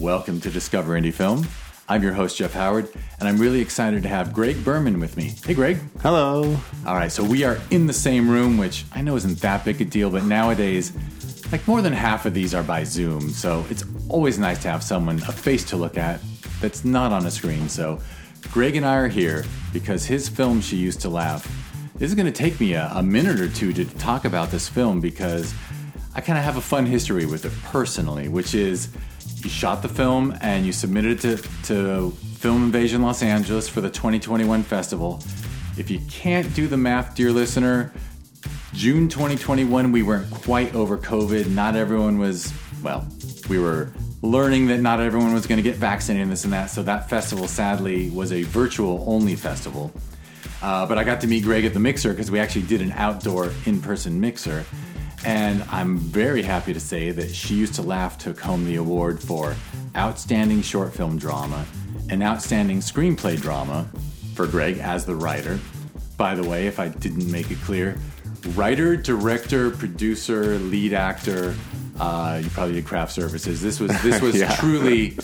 Welcome to Discover Indie Film. I'm your host, Jeff Howard, and I'm really excited to have Greg Berman with me. Hey, Greg. Hello. All right, so we are in the same room, which I know isn't that big a deal, but nowadays, like more than half of these are by Zoom, so it's always nice to have someone, a face to look at that's not on a screen. So Greg and I are here because his film, She Used to Laugh, this is going to take me a minute or two to talk about this film because I kind of have a fun history with it personally, which is you shot the film and you submitted it to Film Invasion Los Angeles for the 2021 festival. If you can't do the math, dear listener, June 2021, we weren't quite over COVID. Not everyone was, well, we were learning that not everyone was going to get vaccinated and this and that. So that festival, sadly, was a virtual-only festival. But I got to meet Greg at the mixer because we actually did an outdoor in-person mixer. And I'm very happy to say that She Used to Laugh took home the award for Outstanding Short Film Drama and Outstanding Screenplay Drama for Greg as the writer. By the way, if I didn't make it clear, writer, director, producer, lead actor, you probably did craft services. This was yeah. Truly...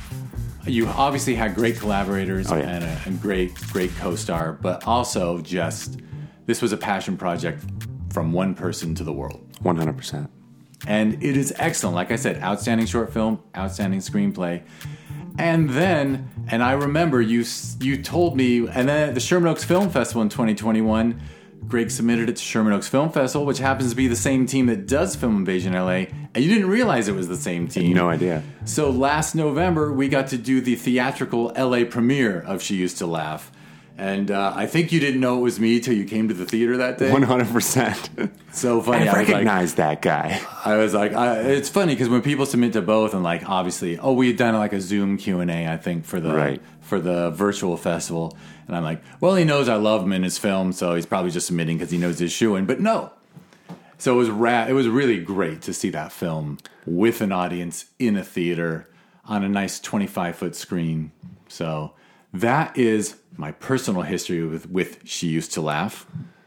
You obviously had great collaborators and a great co-star, but also this was a passion project from one person to the world. 100%. And it is excellent. Like I said, outstanding short film, outstanding screenplay. And I remember you told me, and then at the Sherman Oaks Film Festival in 2021, Greg submitted it to Sherman Oaks Film Festival, which happens to be the same team that does Film Invasion LA, and you didn't realize it was the same team. No idea. So last November, we got to do the theatrical LA premiere of She Used to Laugh. And I think you didn't know it was me till you came to the theater that day. 100%. So funny. I recognized that guy. I was like, it's funny because when people submit to both, and like obviously, we had done like a Zoom Q&A, I think, for the virtual festival. And I'm like, well, he knows I love him in his film, so he's probably just submitting because he knows his shoe-in. But no. So it was really great to see that film with an audience in a theater on a nice 25-foot screen. So that is my personal history with She Used to Laugh.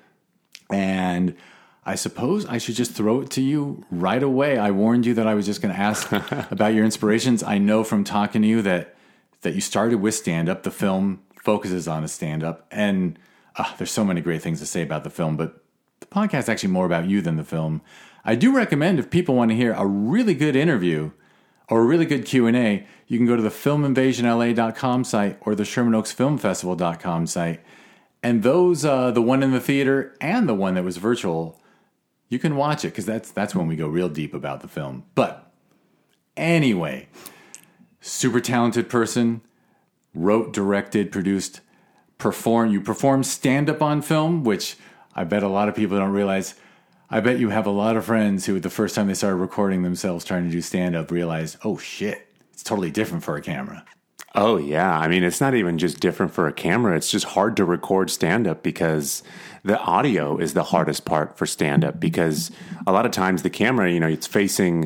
And I suppose I should just throw it to you right away. I warned you that I was just going to ask about your inspirations. I know from talking to you that you started with stand-up. The film focuses on a stand-up. And there's so many great things to say about the film, but the podcast is actually more about you than the film. I do recommend if people want to hear a really good interview or a really good Q&A, you can go to the filminvasionla.com site or the ShermanOaksFilmFestival.com site. And those, the one in the theater and the one that was virtual, you can watch it because that's when we go real deep about the film. But anyway, super talented person, wrote, directed, produced, you performed stand-up on film, which I bet a lot of people don't realize. I bet you have a lot of friends who, the first time they started recording themselves trying to do stand-up, realized, oh shit, it's totally different for a camera. Oh, yeah. I mean, it's not even just different for a camera. It's just hard to record stand-up because the audio is the hardest part for stand-up because a lot of times the camera, it's facing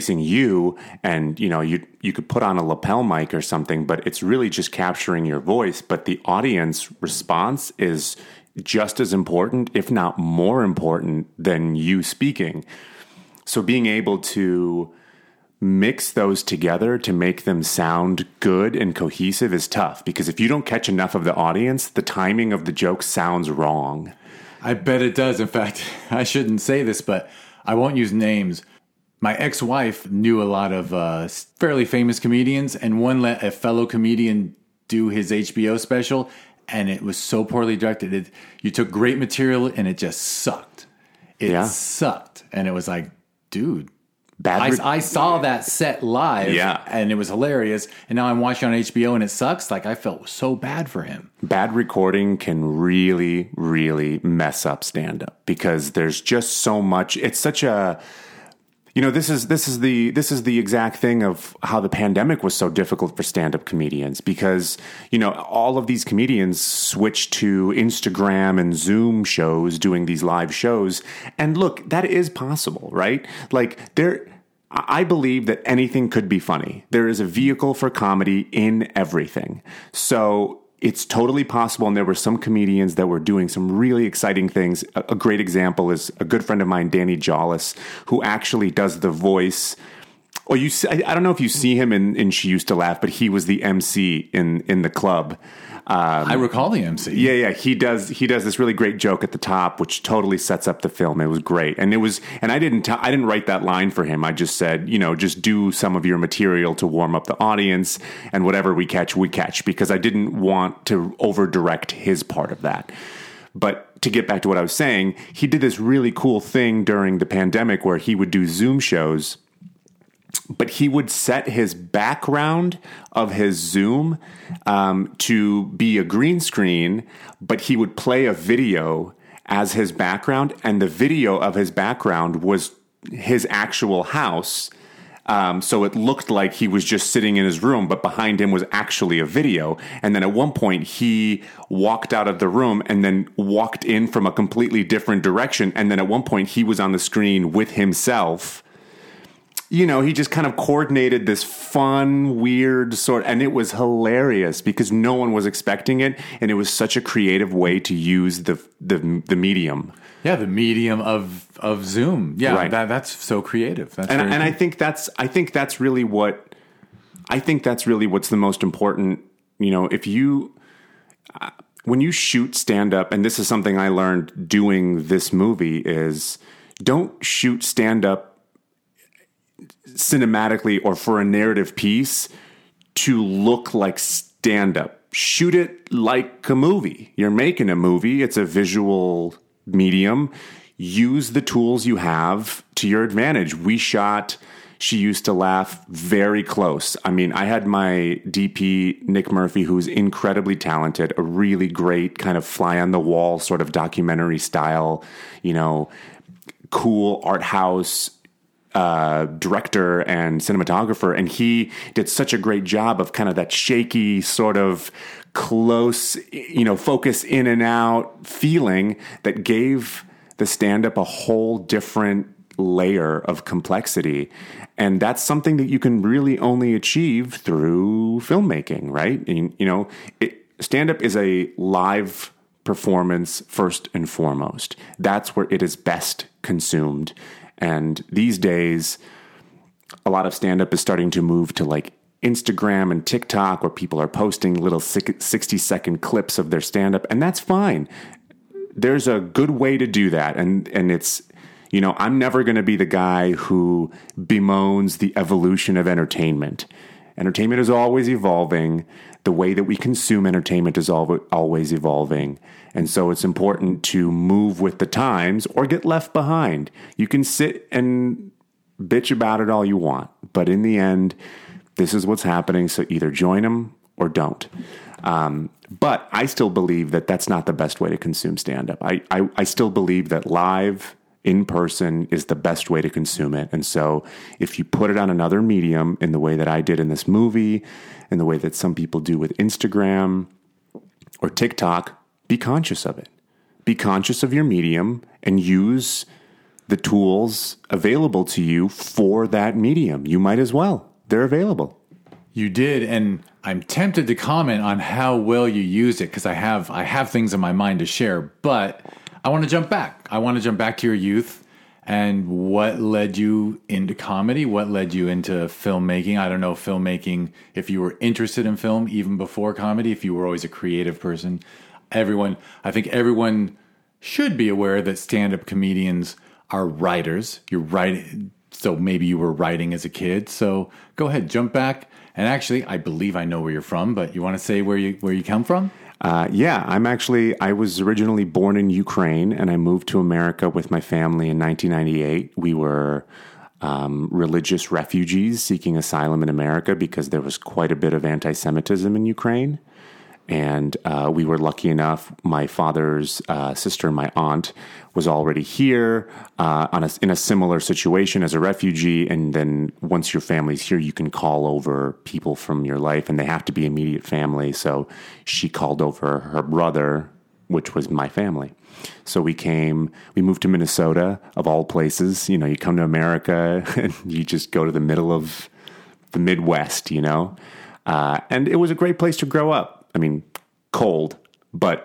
you and, you could put on a lapel mic or something, but it's really just capturing your voice. But the audience response is just as important, if not more important than you speaking. So being able to mix those together to make them sound good and cohesive is tough because if you don't catch enough of the audience, the timing of the joke sounds wrong. I bet it does. In fact, I shouldn't say this, but I won't use names. My ex-wife knew a lot of fairly famous comedians, and one let a fellow comedian do his HBO special, and it was so poorly directed. You took great material, and it just sucked. It sucked. And it was like, dude, I saw that set live, and it was hilarious. And now I'm watching on HBO, and it sucks. Like, I felt so bad for him. Bad recording can really, really mess up stand-up because there's just so much. It's such a... this is the exact thing of how the pandemic was so difficult for stand-up comedians because, all of these comedians switched to Instagram and Zoom shows doing these live shows. And look, that is possible, right? Like I believe that anything could be funny. There is a vehicle for comedy in everything. So it's totally possible, and there were some comedians that were doing some really exciting things. A great example is a good friend of mine, Danny Jollis, who actually does the voice Oh, I don't know if you see him in She Used to Laugh, but he was the MC in the club. I recall the MC. Yeah. He does this really great joke at the top, which totally sets up the film. It was great. And I didn't write that line for him. I just said, just do some of your material to warm up the audience, and whatever we catch, because I didn't want to over direct his part of that. But to get back to what I was saying, he did this really cool thing during the pandemic where he would do Zoom shows, but he would set his background of his Zoom to be a green screen, but he would play a video as his background, and the video of his background was his actual house. So it looked like he was just sitting in his room, but behind him was actually a video. And then at one point he walked out of the room and then walked in from a completely different direction. And then at one point he was on the screen with himself. He just kind of coordinated this fun, weird and it was hilarious because no one was expecting it. And it was such a creative way to use the medium. Yeah, the medium of Zoom. Yeah, right. That's so creative. And I think that's really what's the most important. If you when you shoot stand up, and this is something I learned doing this movie, is don't shoot stand up cinematically or for a narrative piece to look like stand up. Shoot it like a movie. You're making a movie. It's a visual medium. Use the tools you have to your advantage. We shot She Used to Laugh very close. I mean, I had my DP, Nick Murphy, who's incredibly talented, a really great kind of fly on the wall sort of documentary style, cool art house director and cinematographer. And he did such a great job of kind of that shaky sort of close, focus in and out feeling that gave the stand-up a whole different layer of complexity. And that's something that you can really only achieve through filmmaking, right? And, stand-up is a live performance first and foremost. That's where it is best consumed. And these days, a lot of stand-up is starting to move to like Instagram and TikTok, where people are posting little 60-second clips of their stand-up, and that's fine. There's a good way to do that, and it's, I'm never going to be the guy who bemoans the evolution of entertainment. Entertainment is always evolving. The way that we consume entertainment is always evolving. And so it's important to move with the times or get left behind. You can sit and bitch about it all you want, but in the end, this is what's happening. So either join them or don't. But I still believe that that's not the best way to consume stand-up. I still believe that live, in person, is the best way to consume it. And so if you put it on another medium in the way that I did in this movie, in the way that some people do with Instagram or TikTok, be conscious of it. Be conscious of your medium and use the tools available to you for that medium. You might as well. They're available. You did, and I'm tempted to comment on how well you used it because I have things in my mind to share, but I want to jump back. I want to jump back to your youth and what led you into comedy, what led you into filmmaking. I don't know filmmaking, if you were interested in film even before comedy, if you were always a creative person. I think everyone should be aware that stand-up comedians are writers. You're writing, so maybe you were writing as a kid. So go ahead, jump back. And actually, I believe I know where you're from, but you want to say where you come from? Yeah, I was originally born in Ukraine, and I moved to America with my family in 1998. We were religious refugees seeking asylum in America because there was quite a bit of anti-Semitism in Ukraine. And we were lucky enough, my father's sister, my aunt, was already here in a similar situation as a refugee. And then once your family's here, you can call over people from your life, and they have to be immediate family. So she called over her brother, which was my family. So we moved to Minnesota, of all places. You come to America and you just go to the middle of the Midwest, and it was a great place to grow up. I mean, cold, but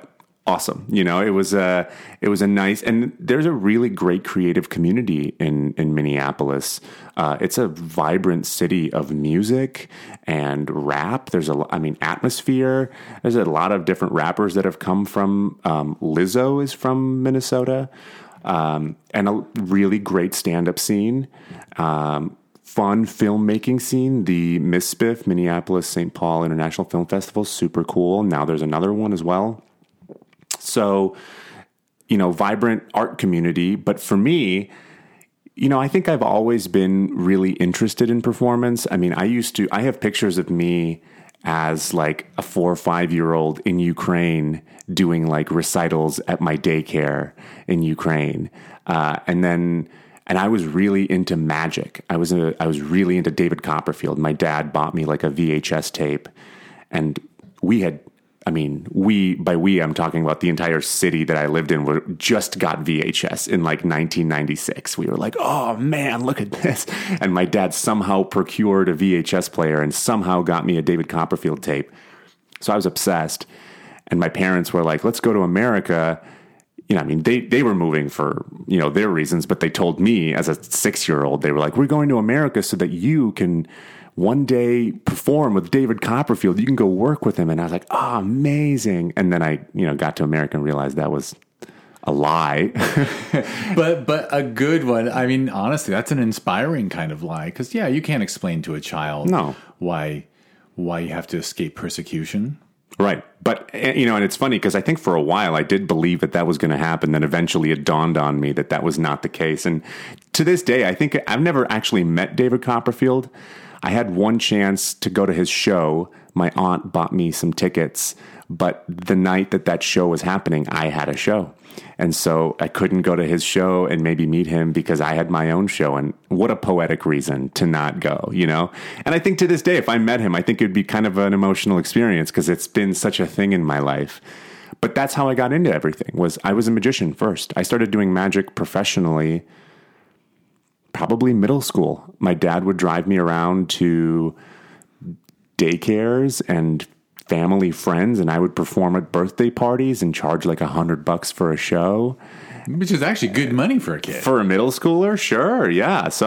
awesome. You know, it was a nice, and there's a really great creative community in Minneapolis. It's a vibrant city of music and rap. There's atmosphere. There's a lot of different rappers that have come from, Lizzo is from Minnesota, and a really great stand-up scene. Fun filmmaking scene. The MISPIF, Minneapolis St. Paul International Film Festival, super cool. Now there's another one as well. So, you know, vibrant art community. But for me, you know, I think I've always been really interested in performance. I mean, I have pictures of me as like a 4 or 5 year old in Ukraine doing like recitals at my daycare in Ukraine. And I was really into magic. I was really into David Copperfield. My dad bought me like a VHS tape, and I'm talking about the entire city that I lived in, just got VHS in like 1996. We were like, oh man, look at this. And my dad somehow procured a VHS player and somehow got me a David Copperfield tape. So I was obsessed. And my parents were like, let's go to America. You know, I mean, they were moving for, you know, their reasons, but they told me as a 6-year-old, they were like, we're going to America so that you can one day perform with David Copperfield. You can go work with him. And I was like, oh, amazing. And then I, you know, got to America and realized that was a lie. but a good one. I mean, honestly, that's an inspiring kind of lie. Because, yeah, you can't explain to a child why you have to escape persecution. Right. But, you know, and it's funny because I think for a while I did believe that was going to happen. Then eventually it dawned on me that was not the case. And to this day, I think I've never actually met David Copperfield. I had one chance to go to his show. My aunt bought me some tickets, but the night that show was happening, I had a show. And so I couldn't go to his show and maybe meet him because I had my own show. And what a poetic reason to not go, you know? And I think to this day, if I met him, I think it'd be kind of an emotional experience because it's been such a thing in my life. But that's how I got into everything. I was a magician first. I started doing magic professionally probably middle school. My dad would drive me around to daycares and family friends, and I would perform at birthday parties and charge like $100 for a show. Which is actually good money for a kid. For a middle schooler? Sure. Yeah. So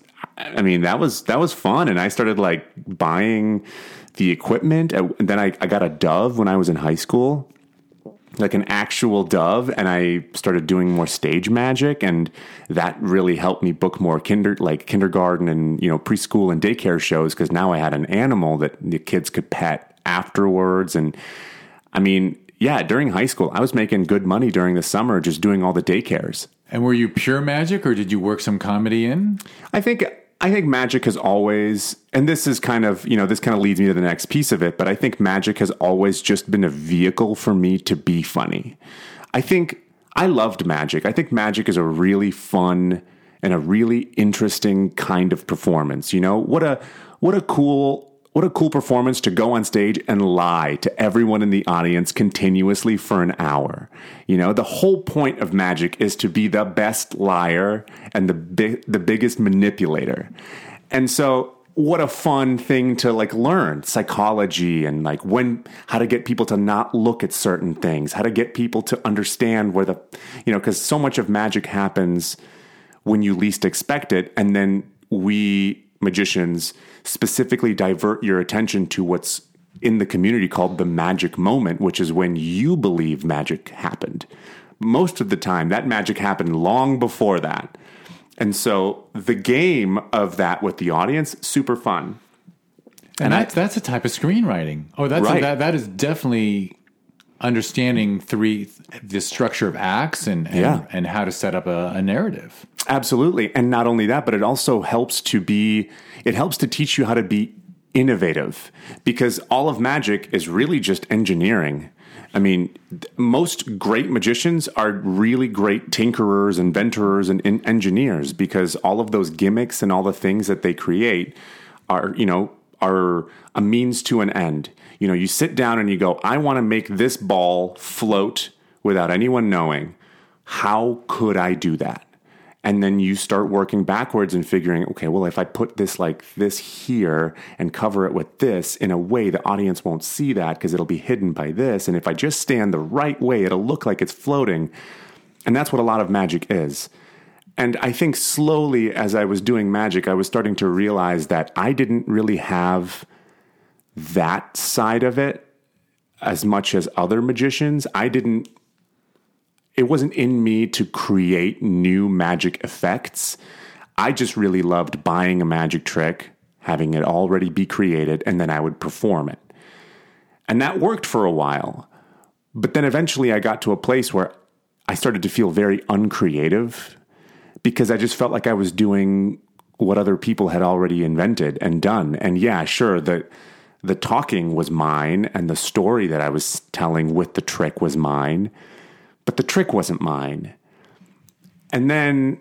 that was fun. And I started like buying the equipment. And then I got a dove when I was in high school, like an actual dove, and I started doing more stage magic, and that really helped me book more kindergarten and, you know, preschool and daycare shows because now I had an animal that the kids could pet afterwards. And I mean, yeah, during high school, I was making good money during the summer just doing all the daycares. And were you pure magic, or did you work some comedy in? I think magic has always, and this is kind of, you know, this kind of leads me to the next piece of it, but I think magic has always just been a vehicle for me to be funny. I think I loved magic. I think magic is a really fun and a really interesting kind of performance. You know, what a cool performance to go on stage and lie to everyone in the audience continuously for an hour. You know, the whole point of magic is to be the best liar and the biggest manipulator. And so what a fun thing to like learn psychology and like how to get people to not look at certain things, how to get people to understand where because so much of magic happens when you least expect it. And then we magicians specifically divert your attention to what's in the community called the magic moment, which is when you believe magic happened. Most of the time, that magic happened long before that. And so the game of that with the audience, super fun. And that's a type of screenwriting. Oh, right. That is definitely understanding the structure of acts and how to set up a narrative. Absolutely. And not only that, but it also helps to teach you how to be innovative, because all of magic is really just engineering. I mean, most great magicians are really great tinkerers, inventors, and engineers, because all of those gimmicks and all the things that they create are a means to an end. You know, you sit down and you go, I want to make this ball float without anyone knowing. How could I do that? And then you start working backwards and figuring, okay, well, if I put this like this here and cover it with this in a way, the audience won't see that because it'll be hidden by this. And if I just stand the right way, it'll look like it's floating. And that's what a lot of magic is. And I think slowly as I was doing magic, I was starting to realize that I didn't really have that side of it as much as other magicians. It wasn't in me to create new magic effects. I just really loved buying a magic trick, having it already be created, and then I would perform it. And that worked for a while. But then eventually I got to a place where I started to feel very uncreative because I just felt like I was doing what other people had already invented and done. And yeah, sure, the talking was mine and the story that I was telling with the trick was mine. But the trick wasn't mine. And then,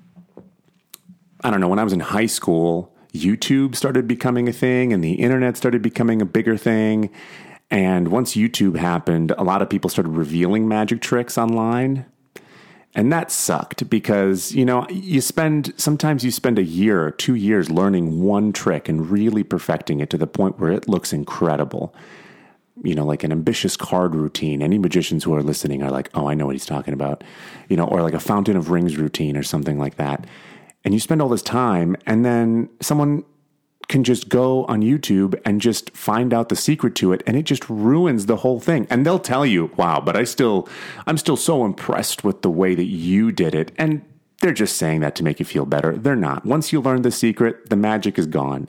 I don't know, when I was in high school, YouTube started becoming a thing and the internet started becoming a bigger thing. And once YouTube happened, a lot of people started revealing magic tricks online. And that sucked because, sometimes you spend a year or 2 years learning one trick and really perfecting it to the point where it looks incredible. Like an ambitious card routine. Any magicians who are listening are like, oh, I know what he's talking about. Or like a Fountain of Rings routine or something like that. And you spend all this time and then someone can just go on YouTube and just find out the secret to it and it just ruins the whole thing. And they'll tell you, wow, but I'm still so impressed with the way that you did it. And they're just saying that to make you feel better. They're not. Once you learn the secret, the magic is gone.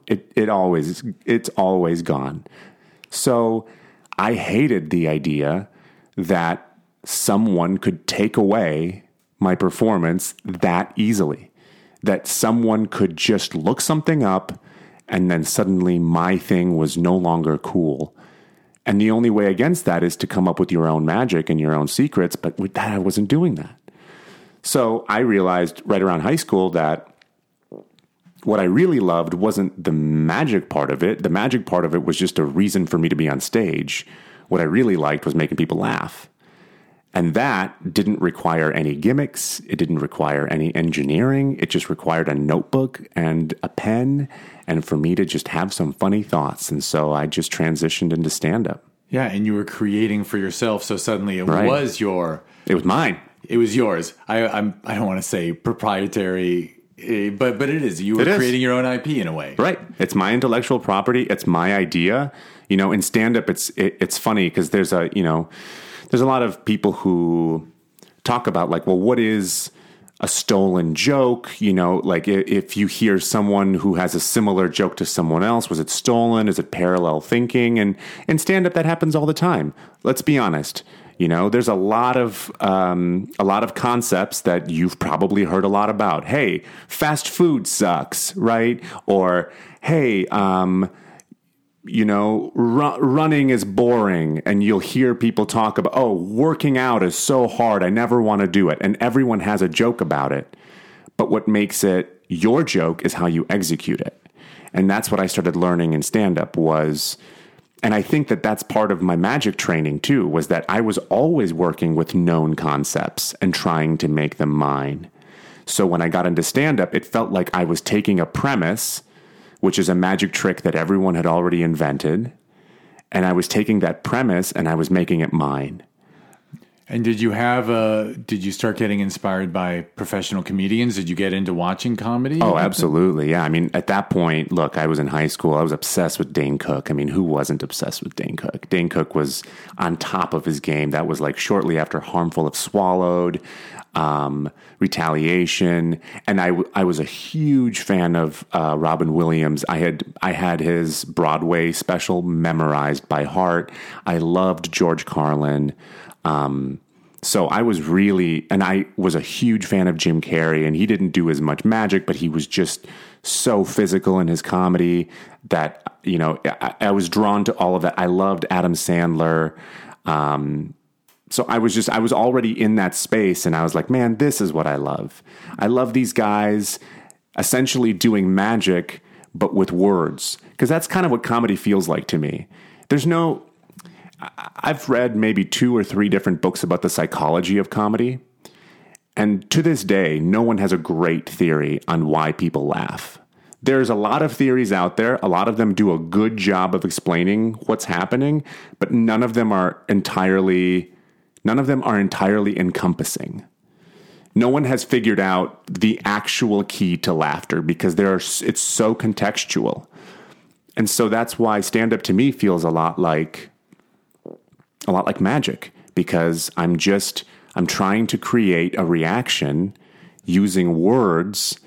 It's always gone. So I hated the idea that someone could take away my performance that easily, that someone could just look something up and then suddenly my thing was no longer cool. And the only way against that is to come up with your own magic and your own secrets, but with that, I wasn't doing that. So I realized right around high school that what I really loved wasn't the magic part of it. The magic part of it was just a reason for me to be on stage. What I really liked was making people laugh. And that didn't require any gimmicks. It didn't require any engineering. It just required a notebook and a pen and for me to just have some funny thoughts. And so I just transitioned into stand-up. Yeah, and you were creating for yourself, so suddenly it was It was mine. It was yours. I don't want to say proprietary, but it is. You were creating your own IP in a way. Right. It's my intellectual property. It's my idea. In stand-up, it's funny because there's a lot of people who talk about like, well, what is a stolen joke? Like if you hear someone who has a similar joke to someone else, was it stolen? Is it parallel thinking? And in stand-up, that happens all the time. Let's be honest. There's a lot of concepts that you've probably heard a lot about. Hey, fast food sucks, right? Or hey, running is boring, and you'll hear people talk about, oh, working out is so hard, I never want to do it. And everyone has a joke about it. But what makes it your joke is how you execute it. And that's what I started learning in stand-up was, and I think that that's part of my magic training too, was that I was always working with known concepts and trying to make them mine. So when I got into stand-up, it felt like I was taking a premise, which is a magic trick that everyone had already invented, and I was taking that premise and I was making it mine. And did you start getting inspired by professional comedians? Did you get into watching comedy? Oh, absolutely. Yeah. I mean, at that point, look, I was in high school. I was obsessed with Dane Cook. I mean, who wasn't obsessed with Dane Cook? Dane Cook was on top of his game. That was like shortly after Harmful of Swallowed, Retaliation. And I was a huge fan of Robin Williams. I had his Broadway special memorized by heart. I loved George Carlin. So I was a huge fan of Jim Carrey, and he didn't do as much magic, but he was just so physical in his comedy that, I was drawn to all of that. I loved Adam Sandler. So I was already in that space, and I was like, man, this is what I love. I love these guys essentially doing magic, but with words, because that's kind of what comedy feels like to me. I've read maybe 2 or 3 different books about the psychology of comedy, And to this day, no one has a great theory on why people laugh. There's a lot of theories out there. A lot of them do a good job of explaining what's happening, but none of them are entirely encompassing. No one has figured out the actual key to laughter because it's so contextual. And so that's why stand-up to me feels a lot like magic, because I'm trying to create a reaction using words,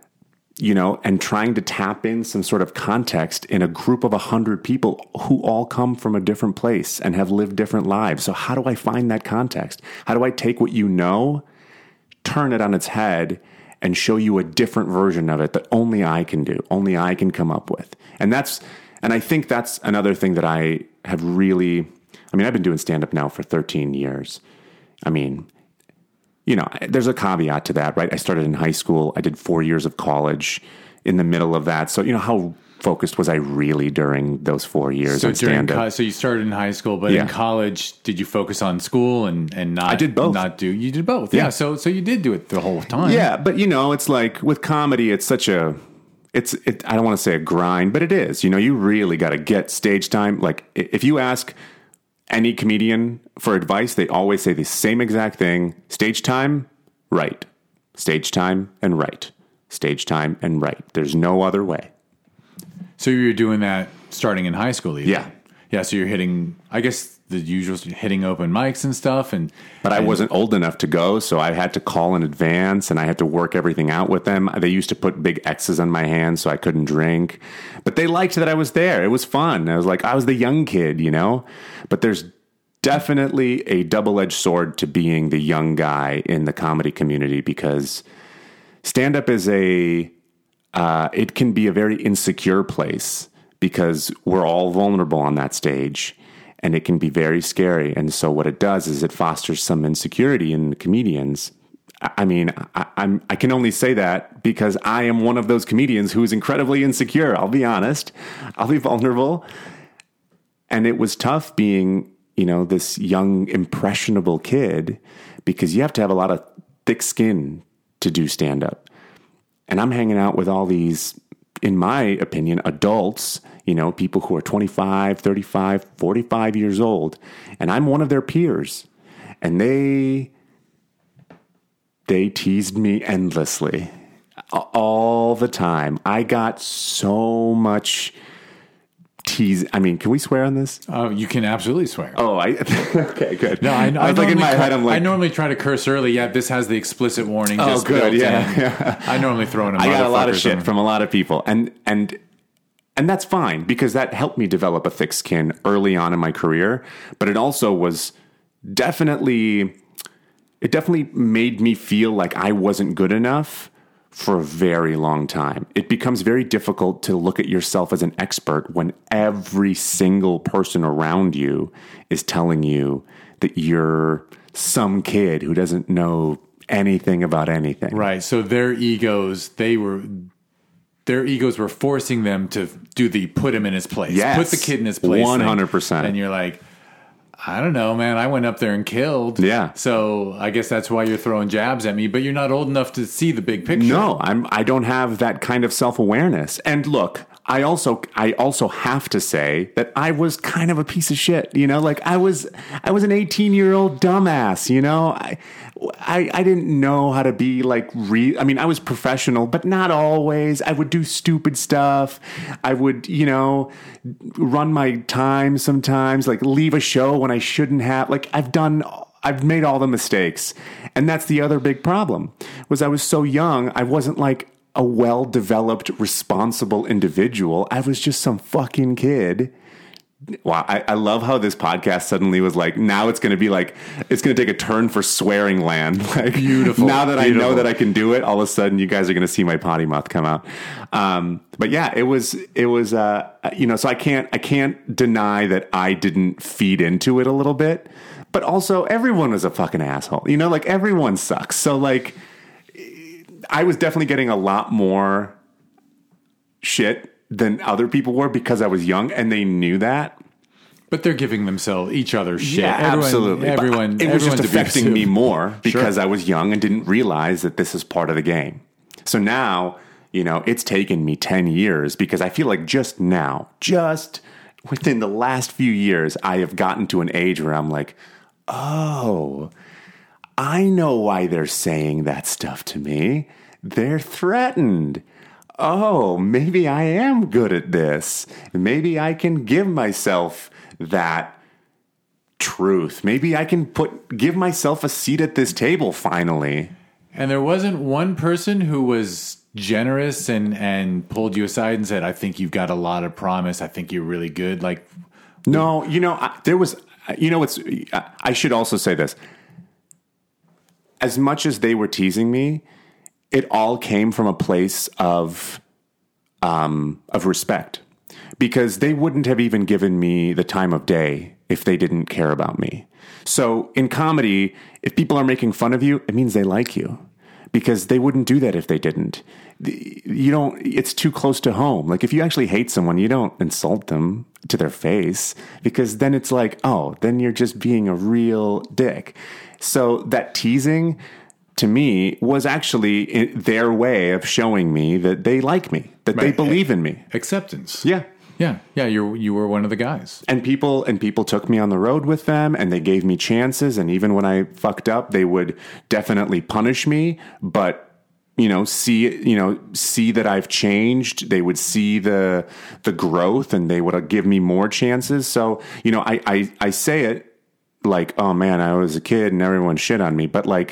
and trying to tap in some sort of context in a group of 100 people who all come from a different place and have lived different lives. So how do I find that context? How do I take what turn it on its head, and show you a different version of it that only I can do, only I can come up with? And I think that's another thing that I have really, I've been doing stand-up now for 13 years. There's a caveat to that, right? I started in high school. I did 4 years of college in the middle of that. So, how focused was I really during those 4 years on stand-up? So you started in high school, but in college, did you focus on school and not? I did both. You did both. Yeah. So you did do it the whole time. Yeah, but it's like with comedy, it's such a, I don't want to say a grind, but it is. You really got to get stage time. Like if you ask any comedian for advice, they always say the same exact thing: stage time, right. Stage time and right. Stage time and right. There's no other way. So you were doing that starting in high school, even? Yeah. Yeah, so you're hitting, I guess, the usual, hitting open mics and stuff. But I wasn't old enough to go, so I had to call in advance, and I had to work everything out with them. They used to put big X's on my hands so I couldn't drink. But they liked that I was there. It was fun. I was the young kid, But there's definitely a double-edged sword to being the young guy in the comedy community, because stand-up is it can be a very insecure place, because we're all vulnerable on that stage, and it can be very scary. And so what it does is it fosters some insecurity in the comedians. I can only say that because I am one of those comedians who is incredibly insecure. I'll be honest. I'll be vulnerable. And it was tough being, this young, impressionable kid, because you have to have a lot of thick skin to do stand-up. And I'm hanging out with all these, in my opinion, adults, people who are 25, 35, 45 years old. And I'm one of their peers. And they teased me endlessly all the time. I got so much tease. Can we swear on this? Oh, you can absolutely swear. Oh, okay, good. No, I was like in my head, I'm like, I normally try to curse early. Yeah, this has the explicit warning. Oh, good. Yeah. I normally throw in a I got a lot of shit from a lot of people, and that's fine, because that helped me develop a thick skin early on in my career. But it also was definitely made me feel like I wasn't good enough for a very long time. It becomes very difficult to look at yourself as an expert when every single person around you is telling you that you're some kid who doesn't know anything about anything. Right. So their egos were forcing them to do the put him in his place. Yes. Put the kid in his place. 100%. And you're like, I don't know, man. I went up there and killed. Yeah. So I guess that's why you're throwing jabs at me, but you're not old enough to see the big picture. No, I don't have that kind of self-awareness. And look, I also have to say that I was kind of a piece of shit, like I was an 18-year-old dumbass, I didn't know how to be like, I was professional, but not always. I would do stupid stuff. I would, run my time sometimes, like leave a show when I shouldn't have. Like I've made all the mistakes. And that's the other big problem, was I was so young. I wasn't like a well-developed, responsible individual. I was just some fucking kid. Wow, I love how this podcast suddenly was like, now it's going to be like, it's going to take a turn for swearing land. Like, beautiful. Now that I know that I can do it, all of a sudden you guys are going to see my potty mouth come out. But yeah, it was, so I can't deny that I didn't feed into it a little bit, but also everyone was a fucking asshole, like everyone sucks. So like, I was definitely getting a lot more shit than other people were because I was young, and they knew that. But they're giving themselves each other shit. Yeah, absolutely. It was just affecting me more because I was young and didn't realize that this is part of the game. So now, it's taken me 10 years because I feel like just within the last few years, I have gotten to an age where I'm like, oh, I know why they're saying that stuff to me. They're threatened. Oh, maybe I am good at this. Maybe I can give myself that truth. Maybe I can give myself a seat at this table finally. And there wasn't one person who was generous and pulled you aside and said, I think you've got a lot of promise. I think you're really good. Like, no, there was, I should also say this. As much as they were teasing me, it all came from a place of respect, because they wouldn't have even given me the time of day if they didn't care about me. So in comedy, if people are making fun of you, it means they like you, because they wouldn't do that if they didn't. It's too close to home. Like, if you actually hate someone, you don't insult them to their face, because then it's like, oh, then you're just being a real dick. So that teasing, to me, was actually their way of showing me that they like me, that they believe in me. Acceptance. Yeah. Yeah. You were one of the guys. And people took me on the road with them, and they gave me chances. And even when I fucked up, they would definitely punish me, but see that I've changed. They would see the growth, and they would give me more chances. So, I say it like, oh man, I was a kid and everyone shit on me. But like,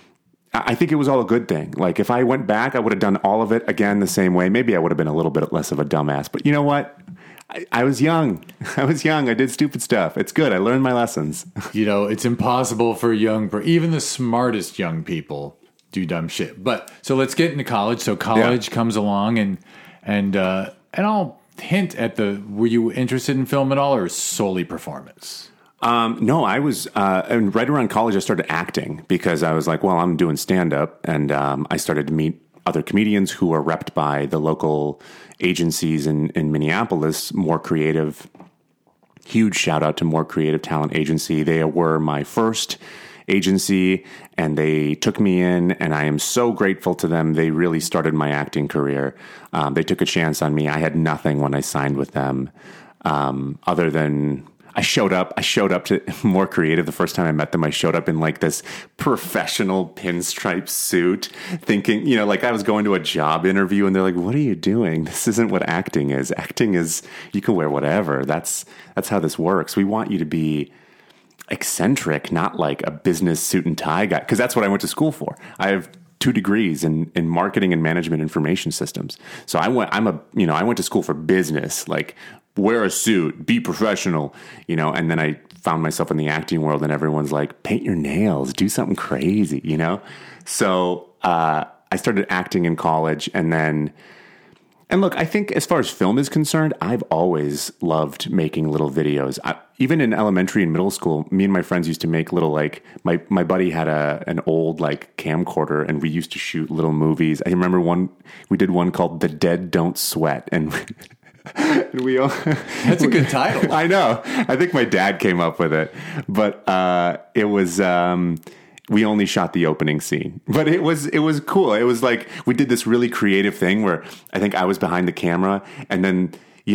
I think it was all a good thing. Like, if I went back, I would have done all of it again the same way. Maybe I would have been a little bit less of a dumbass. But you know what? I was young. I did stupid stuff. It's good. I learned my lessons. It's impossible for even the smartest young people do dumb shit. But so let's get into college. So college comes along, and I'll hint at were you interested in film at all, or solely performance? No, I was, and right around college, I started acting because I was like, well, I'm doing stand up. And, I started to meet other comedians who are repped by the local agencies in Minneapolis, More Creative. Huge shout out to More Creative Talent Agency. They were my first agency, and they took me in, and I am so grateful to them. They really started my acting career. They took a chance on me. I had nothing when I signed with them, other than I showed up to More Creative. The first time I met them, I showed up in like this professional pinstripe suit, thinking, like I was going to a job interview, and they're like, what are you doing? This isn't what acting is. Acting is, you can wear whatever. That's how this works. We want you to be eccentric, not like a business suit and tie guy. Cause that's what I went to school for. I have 2 degrees in marketing and management information systems. So I went to school for business, like wear a suit, be professional, and then I found myself in the acting world, and everyone's like, paint your nails, do something crazy, So, I started acting in college, and look, I think as far as film is concerned, I've always loved making little videos. Even in elementary and middle school, me and my friends used to make little, like, my buddy had an old, like, camcorder, and we used to shoot little movies. I remember we did one called The Dead Don't Sweat, and that's a good title. I know. I think my dad came up with it, but it was we only shot the opening scene, but it was cool. It was like we did this really creative thing where I think I was behind the camera, and then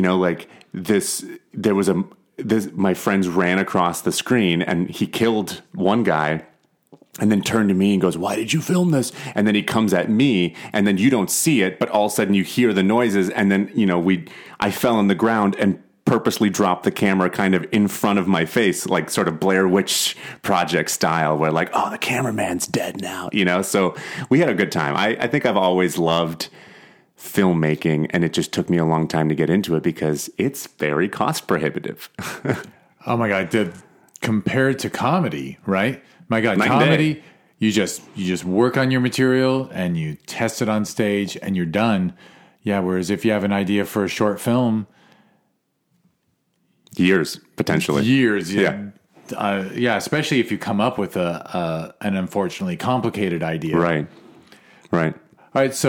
my friends ran across the screen, and he killed one guy. And then turned to me and goes, why did you film this? And then he comes at me, and then you don't see it, but all of a sudden you hear the noises. And then, I fell on the ground and purposely dropped the camera kind of in front of my face, like sort of Blair Witch Project style, where like, oh, the cameraman's dead now, So we had a good time. I think I've always loved filmmaking, and it just took me a long time to get into it because it's very cost prohibitive. Oh my God. Compared to comedy, right? My God, comedy, you just work on your material and you test it on stage and you're done. Yeah, whereas if you have an idea for a short film, years, potentially. Years, yeah. Especially if you come up with an unfortunately complicated idea. Right. All right, so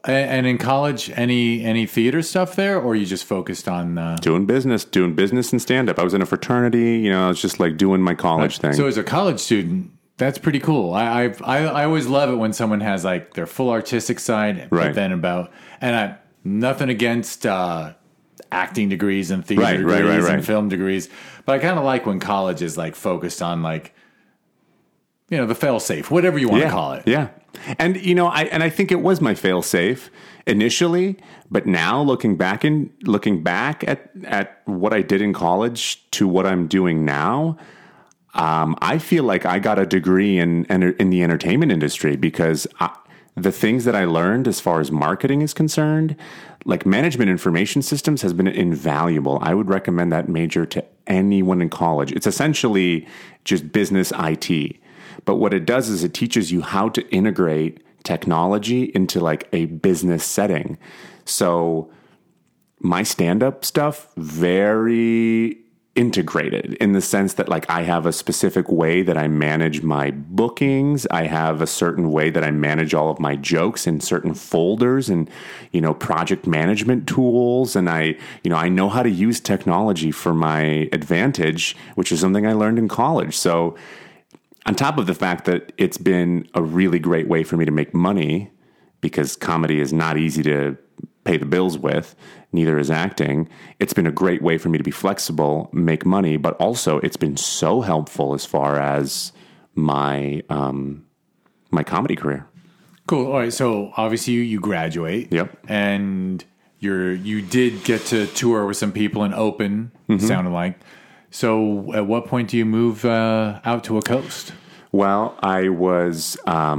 And in college, any theater stuff there, or you just focused on doing business and stand up? I was in a fraternity. You know, I was just like doing my college thing. So as a college student, that's pretty cool. I always love it when someone has like their full artistic side, right? But then nothing against acting degrees and theater degrees and film degrees, but I kind of like when college is like focused on like, you know, the fail safe, whatever you want to call it. Yeah. And, you know, I think it was my fail safe initially, but now looking back at what I did in college to what I'm doing now, I feel like I got a degree in the entertainment industry because the things that I learned as far as marketing is concerned, like management information systems, has been invaluable. I would recommend that major to anyone in college. It's essentially just business IT. But what it does is it teaches you how to integrate technology into like a business setting. So my stand-up stuff, very integrated in the sense that like I have a specific way that I manage my bookings. I have a certain way that I manage all of my jokes in certain folders and, you know, project management tools. And I know how to use technology for my advantage, which is something I learned in college. So on top of the fact that it's been a really great way for me to make money, because comedy is not easy to pay the bills with, neither is acting. It's been a great way for me to be flexible, make money, but also it's been so helpful as far as my my comedy career. Cool. All right. So obviously you graduate. Yep. And you did get to tour with some people and open, sounded like. So at what point do you move out to a coast? Well, I was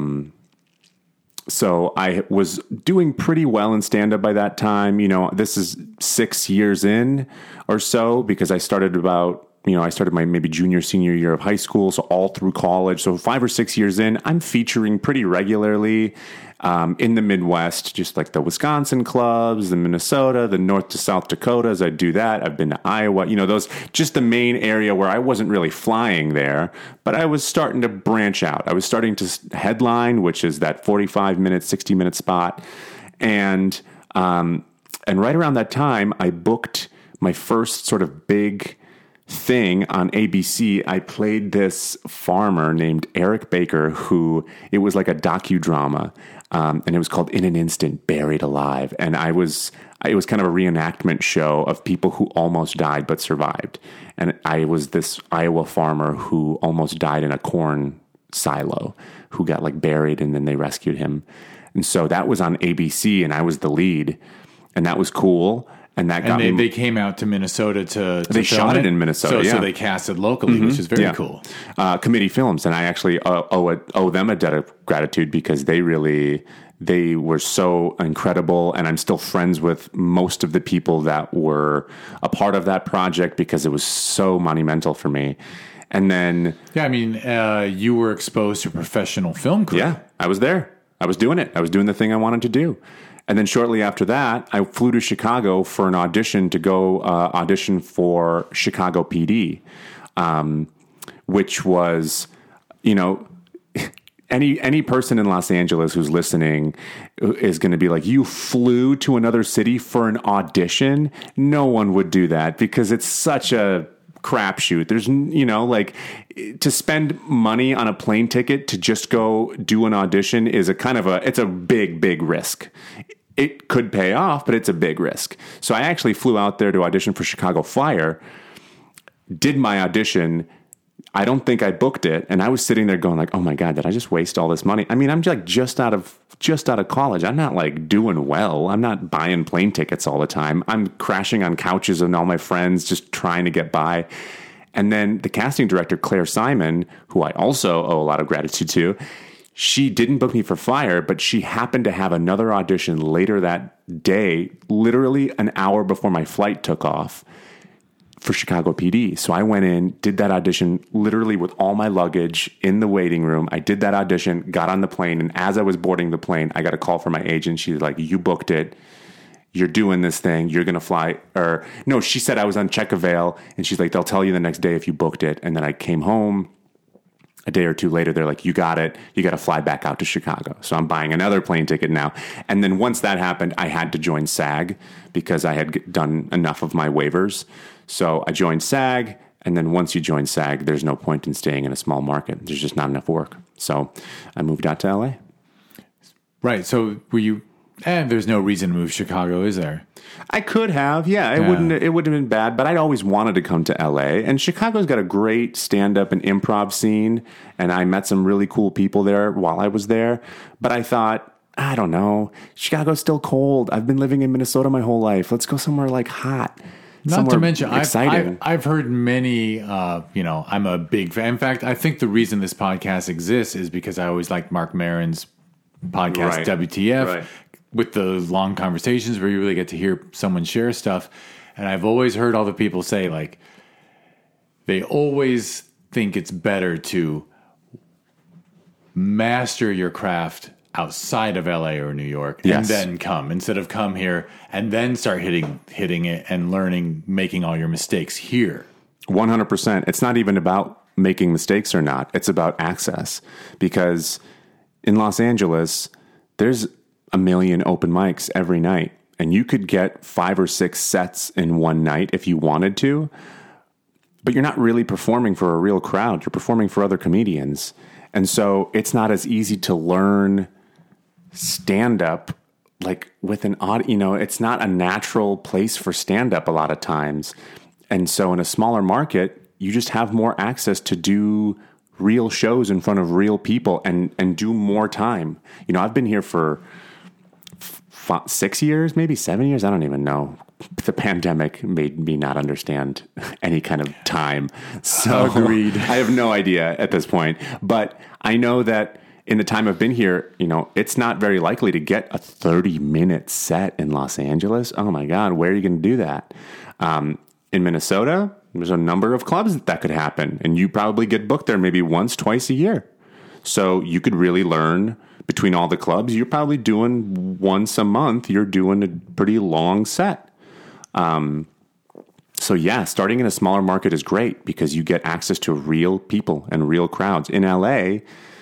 doing pretty well in stand-up by that time. You know, this is 6 years in or so, because I started my maybe junior, senior year of high school, so all through college. So 5 or 6 years in, I'm featuring pretty regularly in the Midwest, just like the Wisconsin clubs, the Minnesota, the North to South Dakotas. I do that. I've been to Iowa, you know, those just the main area where I wasn't really flying there, but I was starting to branch out. I was starting to headline, which is that 45-minute, 60-minute spot. And right around that time, I booked my first sort of big thing on ABC. I played this farmer named Eric Baker, who it was like a docudrama, and it was called In an Instant, Buried Alive. And it was kind of a reenactment show of people who almost died but survived. And I was this Iowa farmer who almost died in a corn silo, who got like buried, and then they rescued him. And so that was on ABC, and I was the lead, and that was cool. And they came out to Minnesota to they shot it in Minnesota. So they casted locally, which is very cool. Committee Films, and I actually owe them a debt of gratitude, because they were so incredible, and I'm still friends with most of the people that were a part of that project, because it was so monumental for me. And then, you were exposed to professional film crew. Yeah, I was there. I was doing it. I was doing the thing I wanted to do. And then shortly after that, I flew to Chicago for an audition to go audition for Chicago PD, which was, you know, any person in Los Angeles who's listening is going to be like, you flew to another city for an audition? No one would do that, because it's such a crapshoot. There's, you know, like, to spend money on a plane ticket to just go do an audition is it's a big risk. It could pay off, but it's a big risk. So I actually flew out there to audition for Chicago Fire, did my audition. I don't think I booked it. And I was sitting there going like, oh my God, did I just waste all this money? I mean, I'm like just out of college. I'm not like doing well. I'm not buying plane tickets all the time. I'm crashing on couches with all my friends, just trying to get by. And then the casting director, Claire Simon, who I also owe a lot of gratitude to, she didn't book me for Fire, but she happened to have another audition later that day, literally an hour before my flight took off, for Chicago PD. So I went in, did that audition literally with all my luggage in the waiting room. I did that audition, got on the plane, and as I was boarding the plane, I got a call from my agent. She's like, you booked it. You're doing this thing. You're going to fly. Or no, she said I was on Check Avail, and she's like, they'll tell you the next day if you booked it. And then I came home. a day or two later, they're like, you got it. You got to fly back out to Chicago. So I'm buying another plane ticket now. And then once that happened, I had to join SAG because I had done enough of my waivers. So I joined SAG. And then once you join SAG, there's no point in staying in a small market. There's just not enough work. So I moved out to LA. Right. So were you, there's no reason to move to Chicago, is there? I could have, it wouldn't have been bad, but I'd always wanted to come to LA. And Chicago's got a great stand-up and improv scene, and I met some really cool people there while I was there. But I thought, I don't know, Chicago's still cold. I've been living in Minnesota my whole life. Let's go somewhere like hot. Not to mention, exciting. I've heard many, I'm a big fan. In fact, I think the reason this podcast exists is because I always liked Marc Maron's podcast, right. WTF. Right. With the long conversations where you really get to hear someone share stuff. And I've always heard all the people say, like, they always think it's better to master your craft outside of LA or New York and then come, instead of come here and then start hitting it and learning, making all your mistakes here. 100%. It's not even about making mistakes or not. It's about access. Because in Los Angeles, there's a million open mics every night, and you could get 5 or 6 sets in one night if you wanted to, but you're not really performing for a real crowd. You're performing for other comedians. And so it's not as easy to learn stand-up like with an audience. It's not a natural place for stand-up a lot of times. And so in a smaller market, you just have more access to do real shows in front of real people and do more time. I've been here for 6 years, maybe 7 years. I don't even know. The pandemic made me not understand any kind of time. So agreed. I have no idea at this point. But I know that in the time I've been here, it's not very likely to get a 30-minute set in Los Angeles. Oh my God, where are you going to do that? In Minnesota, there's a number of clubs that could happen. And you probably get booked there maybe once, twice a year. So you could really learn between all the clubs. You're probably doing once a month. You're doing a pretty long set. Starting in a smaller market is great because you get access to real people and real crowds. In LA,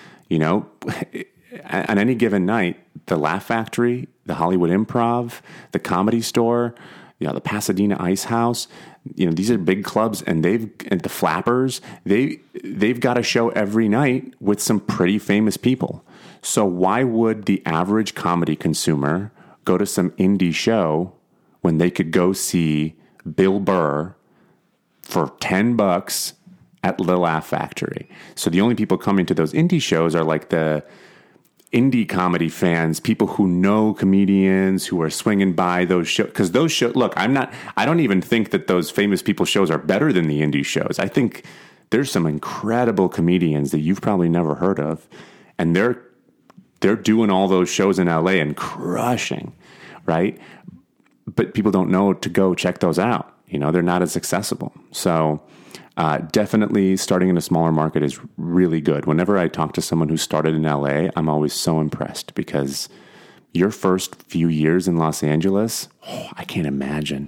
on any given night, the Laugh Factory, the Hollywood Improv, the Comedy Store, the Pasadena Ice House, these are big clubs, and the Flappers, they've got a show every night with some pretty famous people. So why would the average comedy consumer go to some indie show when they could go see Bill Burr for $10 at the Laugh Factory? So the only people coming to those indie shows are like the indie comedy fans, people who know comedians, who are swinging by those shows. Because those shows, look, I don't even think that those famous people shows are better than the indie shows. I think there's some incredible comedians that you've probably never heard of, and they're doing all those shows in LA and crushing, right? But people don't know to go check those out. They're not as accessible. So definitely starting in a smaller market is really good. Whenever I talk to someone who started in LA, I'm always so impressed because your first few years in Los Angeles, I can't imagine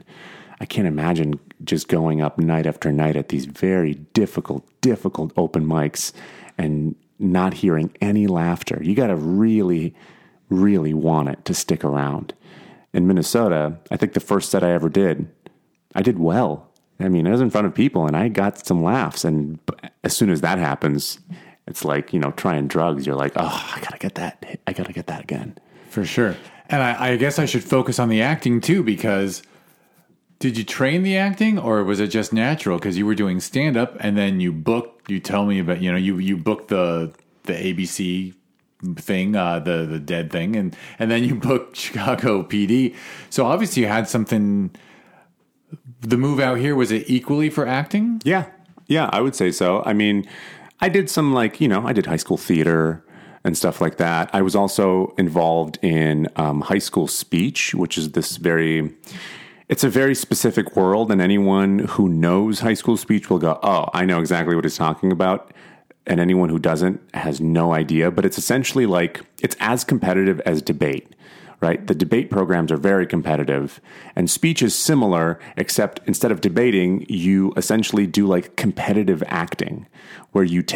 just going up night after night at these very difficult open mics and not hearing any laughter. You got to really, really want it to stick around. In Minnesota, I think the first set I ever did, I did well. I mean, I was in front of people and I got some laughs. And as soon as that happens, it's like, trying drugs. You're like, oh, I got to get that. I got to get that again. For sure. And I guess I should focus on the acting too, because did you train the acting or was it just natural? Because you were doing stand-up and then you tell me about, you booked the ABC thing, the Dead thing, and then you booked Chicago PD. So obviously you had something. The move out here, was it equally for acting? Yeah, I would say so. I mean, I did some I did high school theater and stuff like that. I was also involved in high school speech, which is it's a very specific world, and anyone who knows high school speech will go, oh, I know exactly what he's talking about. And anyone who doesn't has no idea. But it's essentially it's as competitive as debate, right? The debate programs are very competitive. And speech is similar, except instead of debating, you essentially do competitive acting, where you take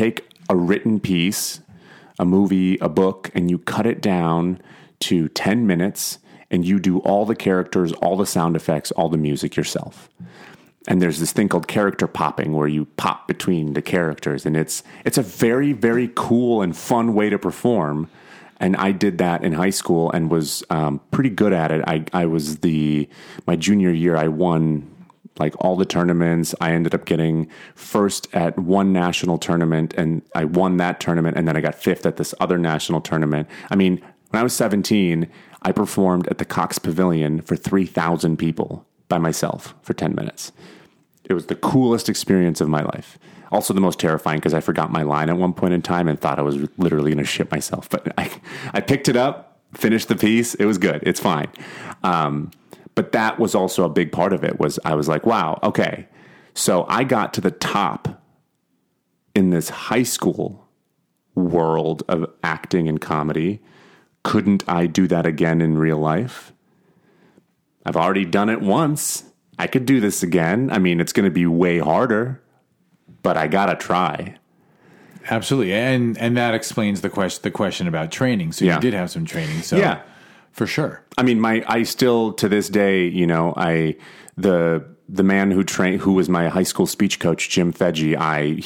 a written piece, a movie, a book, and you cut it down to 10 minutes and you do all the characters, all the sound effects, all the music yourself. And there's this thing called character popping where you pop between the characters. And it's a very, very cool and fun way to perform. And I did that in high school and was pretty good at it. I was my junior year, I won like all the tournaments. I ended up getting first at one national tournament and I won that tournament. And then I got fifth at this other national tournament. I mean, when I was 17, I performed at the Cox Pavilion for 3,000 people by myself for 10 minutes. It was the coolest experience of my life. Also the most terrifying because I forgot my line at one point in time and thought I was literally going to shit myself. But I picked it up, finished the piece. It was good. It's fine. But that was also a big part of it I was like, wow, okay. So I got to the top in this high school world of acting and comedy. Couldn't I do that again in real life? I've already done it once. I could do this again. I mean, it's going to be way harder, but I got to try. Absolutely. And that explains the question about training. So you did have some training. So yeah, for sure. I mean, I still to this day, you know, the man who was my high school speech coach, Jim Feggi,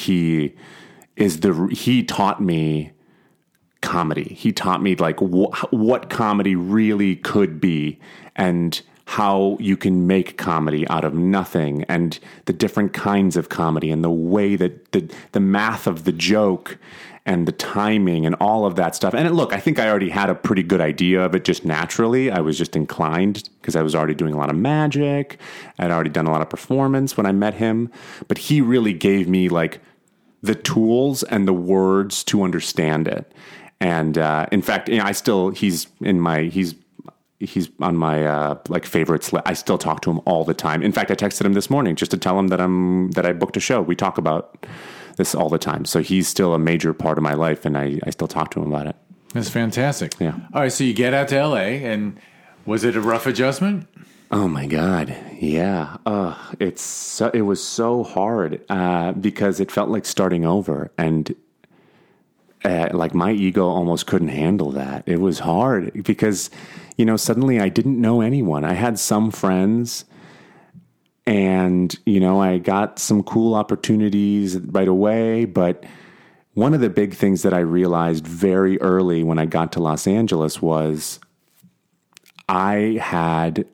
he taught me comedy. He taught me like what comedy really could be and how you can make comedy out of nothing and the different kinds of comedy and the way that the math of the joke and the timing and all of that stuff. And look, I think I already had a pretty good idea of it just naturally. I was just inclined because I was already doing a lot of magic. I'd already done a lot of performance when I met him, but he really gave me like the tools and the words to understand it. And in fact, you know, he's on my like favorites list. I still talk to him all the time. In fact, I texted him this morning just to tell him that I booked a show. We talk about this all the time. So he's still a major part of my life, and I still talk to him about it. That's fantastic. Yeah. All right, so you get out to LA, and was it a rough adjustment? Oh my God, yeah. It was so hard because it felt like starting over, and like my ego almost couldn't handle that. It was hard because, you know, suddenly I didn't know anyone. I had some friends and, you know, I got some cool opportunities right away. But one of the big things that I realized very early when I got to Los Angeles was I had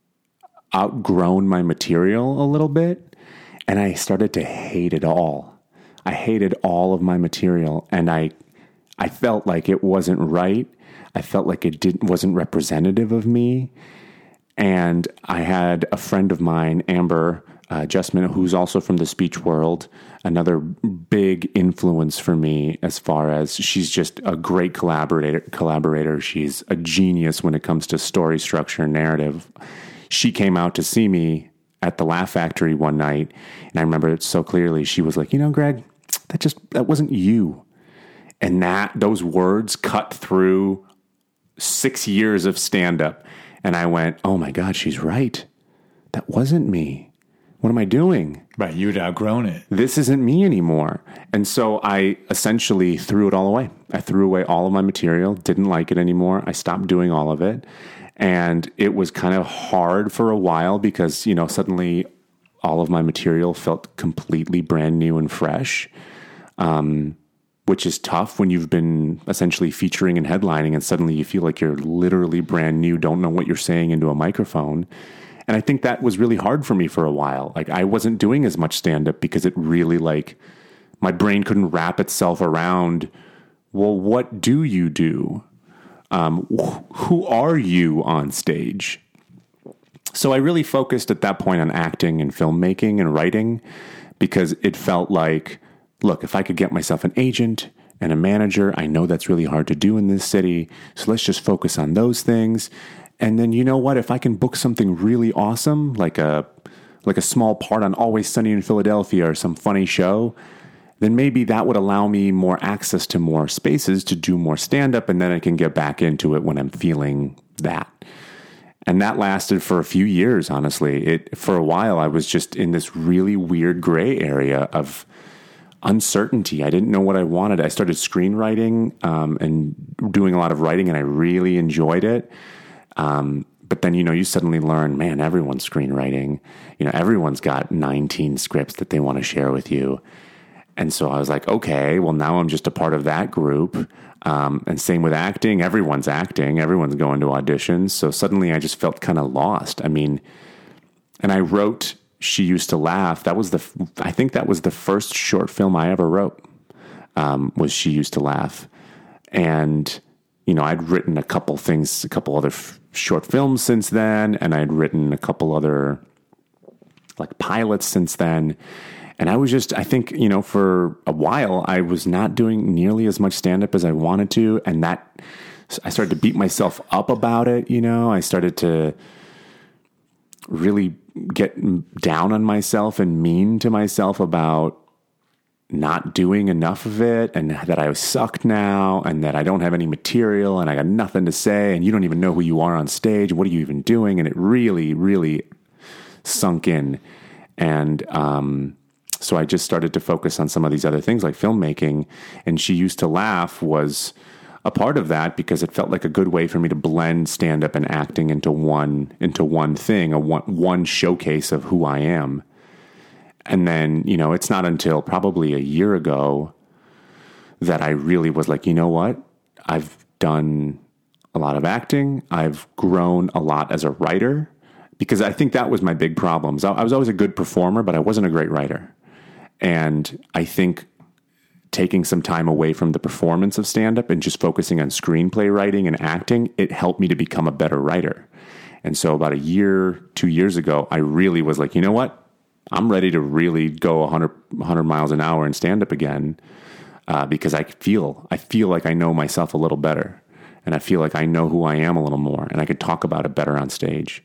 outgrown my material a little bit and I started to hate it all. I hated all of my material and I felt like it wasn't right. I felt like it wasn't representative of me. And I had a friend of mine, Amber Justman, who's also from the speech world, another big influence for me as far as she's just a great collaborator. She's a genius when it comes to story structure and narrative. She came out to see me at the Laugh Factory one night. And I remember it so clearly. She was like, you know, Greg, that wasn't you. And those words cut through 6 years of stand-up. And I went, oh my God, she's right. That wasn't me. What am I doing? Right, you'd outgrown it. This isn't me anymore. And so I essentially threw it all away. I threw away all of my material, didn't like it anymore. I stopped doing all of it. And it was kind of hard for a while because, you know, suddenly all of my material felt completely brand new and fresh, which is tough when you've been essentially featuring and headlining and suddenly you feel like you're literally brand new, don't know what you're saying into a microphone. And I think that was really hard for me for a while. Like I wasn't doing as much stand-up because it really like my brain couldn't wrap itself around, well, what do you do? Who are you on stage? So I really focused at that point on acting and filmmaking and writing because it felt like, look, if I could get myself an agent and a manager, I know that's really hard to do in this city. So let's just focus on those things. And then, you know what, if I can book something really awesome, like a small part on Always Sunny in Philadelphia or some funny show, then maybe that would allow me more access to more spaces to do more stand-up, and then I can get back into it when I'm feeling that. And that lasted for a few years, honestly. For a while, I was just in this really weird gray area of uncertainty. I didn't know what I wanted. I started screenwriting and doing a lot of writing, and I really enjoyed it. But then, you suddenly learn, man, everyone's screenwriting. Everyone's got 19 scripts that they want to share with you. And so I was like, okay, well, now I'm just a part of that group. And same with acting. Everyone's acting. Everyone's going to auditions. So suddenly I just felt kind of lost. And I wrote She Used to Laugh. I think that was the first short film I ever wrote, was She Used to Laugh. And, I'd written a couple other short films since then, and I'd written a couple other like pilots since then. And I was I think, for a while, I was not doing nearly as much stand-up as I wanted to. And I started to beat myself up about it. I started to really get down on myself and mean to myself about not doing enough of it, and that I sucked now, and that I don't have any material, and I got nothing to say, and you don't even know who you are on stage. What are you even doing? And it really, really sunk in. And so I just started to focus on some of these other things like filmmaking, and She Used to Laugh was a part of that because it felt like a good way for me to blend stand-up and acting into one thing, one showcase of who I am. And then, it's not until probably a year ago that I really was like, you know what? I've done a lot of acting. I've grown a lot as a writer, because I think that was my big problem. I was always a good performer, but I wasn't a great writer. And I think taking some time away from the performance of stand-up and just focusing on screenplay writing and acting, it helped me to become a better writer. And so about 2 years ago, I really was like, you know what? I'm ready to really go 100 miles an hour in stand-up again, because I feel like I know myself a little better, and I feel like I know who I am a little more, and I could talk about it better on stage.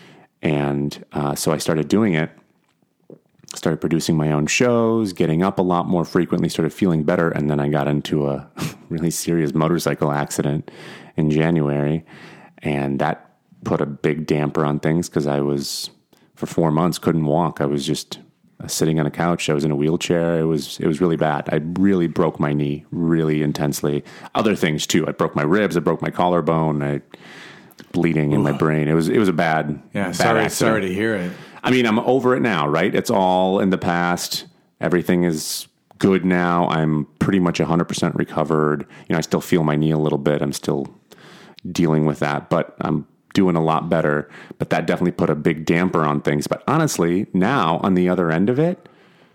And so I started doing it, started producing my own shows, getting up a lot more frequently, started feeling better, and then I got into a really serious motorcycle accident in January, and that put a big damper on things because I was, for 4 months, couldn't walk. I was just sitting on a couch. I was in a wheelchair. It was really bad. I really broke my knee really intensely. Other things too. I broke my ribs. I broke my collarbone. Bleeding in my brain. It was a bad. Yeah. Bad sorry to hear it. I mean, I'm over it now, right? It's all in the past. Everything is good now. I'm pretty much 100% recovered. I still feel my knee a little bit. I'm still dealing with that, but I'm doing a lot better. But that definitely put a big damper on things. But honestly, now on the other end of it,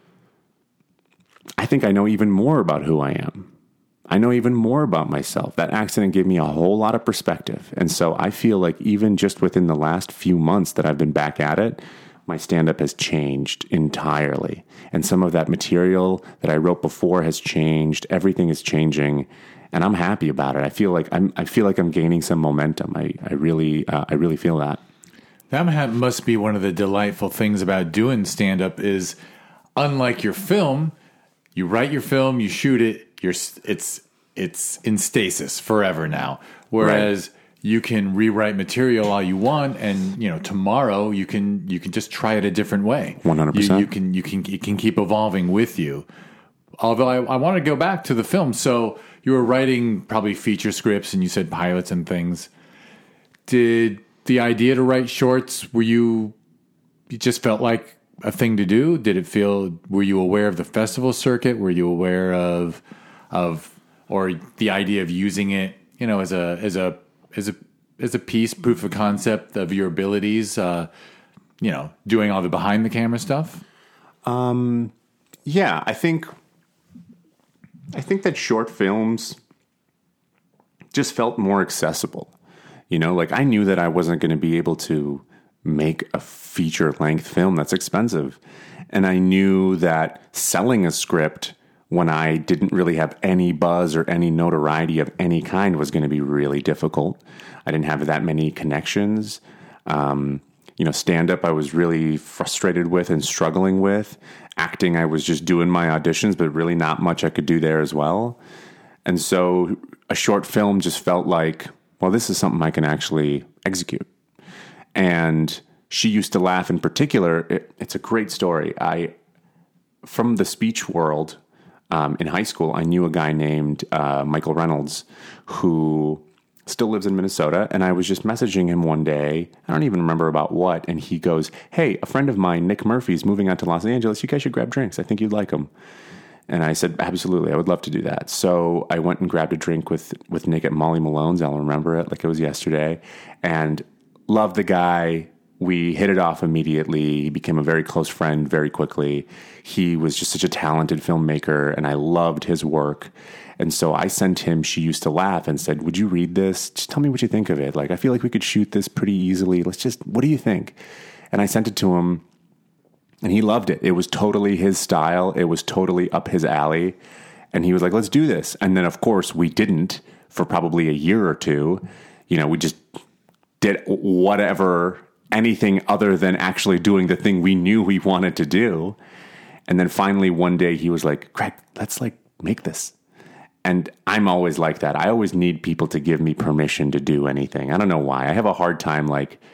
I think I know even more about who I am. I know even more about myself. That accident gave me a whole lot of perspective. And so I feel like even just within the last few months that I've been back at it, my stand-up has changed entirely. And some of that material that I wrote before has changed. Everything is changing. And I'm happy about it. I feel like I'm gaining some momentum. I really feel that. That must be one of the delightful things about doing stand-up is, unlike your film, you write your film, you shoot it, it's in stasis forever now. Whereas you can rewrite material all you want, and tomorrow you can just try it a different way. 100%. It can keep evolving with you. Although I want to go back to the film. So you were writing probably feature scripts, and you said pilots and things. Did the idea to write shorts, you just felt like a thing to do? Were you aware of the festival circuit? Were you aware of or the idea of using it, as a piece, proof of concept of your abilities, doing all the behind the camera stuff? Yeah, I think that short films just felt more accessible. Like I knew that I wasn't going to be able to make a feature-length film. That's expensive. And I knew that selling a script when I didn't really have any buzz or any notoriety of any kind was going to be really difficult. I didn't have that many connections. Stand-up I was really frustrated with and struggling with. Acting, I was just doing my auditions, but really not much I could do there as well. And so a short film just felt like, well, this is something I can actually execute. And She Used to Laugh in particular, it's a great story. From the speech world, in high school, I knew a guy named Michael Reynolds who still lives in Minnesota. And I was just messaging him one day. I don't even remember about what. And he goes, hey, a friend of mine, Nick Murphy, is moving out to Los Angeles. You guys should grab drinks. I think you'd like them. And I said, absolutely, I would love to do that. So I went and grabbed a drink with Nick at Molly Malone's. I'll remember it like it was yesterday. And loved the guy. We hit it off immediately. He became a very close friend very quickly. He was just such a talented filmmaker, and I loved his work. And so I sent him She Used to Laugh and said, would you read this? Just tell me what you think of it. Like, I feel like we could shoot this pretty easily. What do you think? And I sent it to him, and he loved it. It was totally his style. It was totally up his alley. And he was like, let's do this. And then, of course, we didn't for probably a year or two. We just did whatever, anything other than actually doing the thing we knew we wanted to do. And then finally one day he was like, Greg, let's make this. And I'm always like that. I always need people to give me permission to do anything. I don't know why. I have a hard time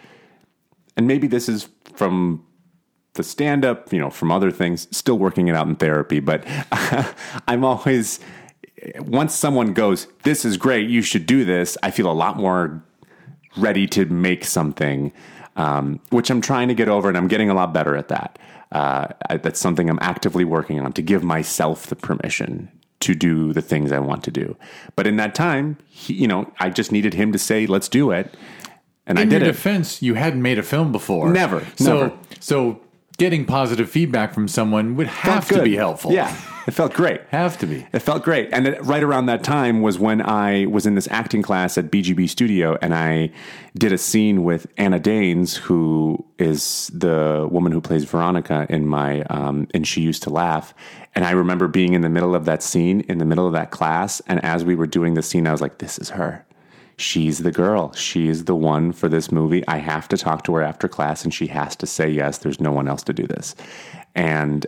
and maybe this is from the stand-up, from other things, still working it out in therapy, but I'm always, once someone goes, this is great, you should do this, I feel a lot more ready to make something, which I'm trying to get over, and I'm getting a lot better at that. That's something I'm actively working on, to give myself the permission to do the things I want to do. But in that time, I just needed him to say, let's do it. And I did it. In your defense, you hadn't made a film before. Never. So getting positive feedback from someone would have to be helpful. Yeah. It felt great. Have to be. It felt great. And right around that time was when I was in this acting class at BGB Studio, and I did a scene with Anna Danes, who is the woman who plays Veronica in in She Used to Laugh. And I remember being in the middle of that scene, in the middle of that class, and as we were doing the scene, I was like, this is her. She's the girl. She is the one for this movie. I have to talk to her after class, and she has to say yes. There's no one else to do this. And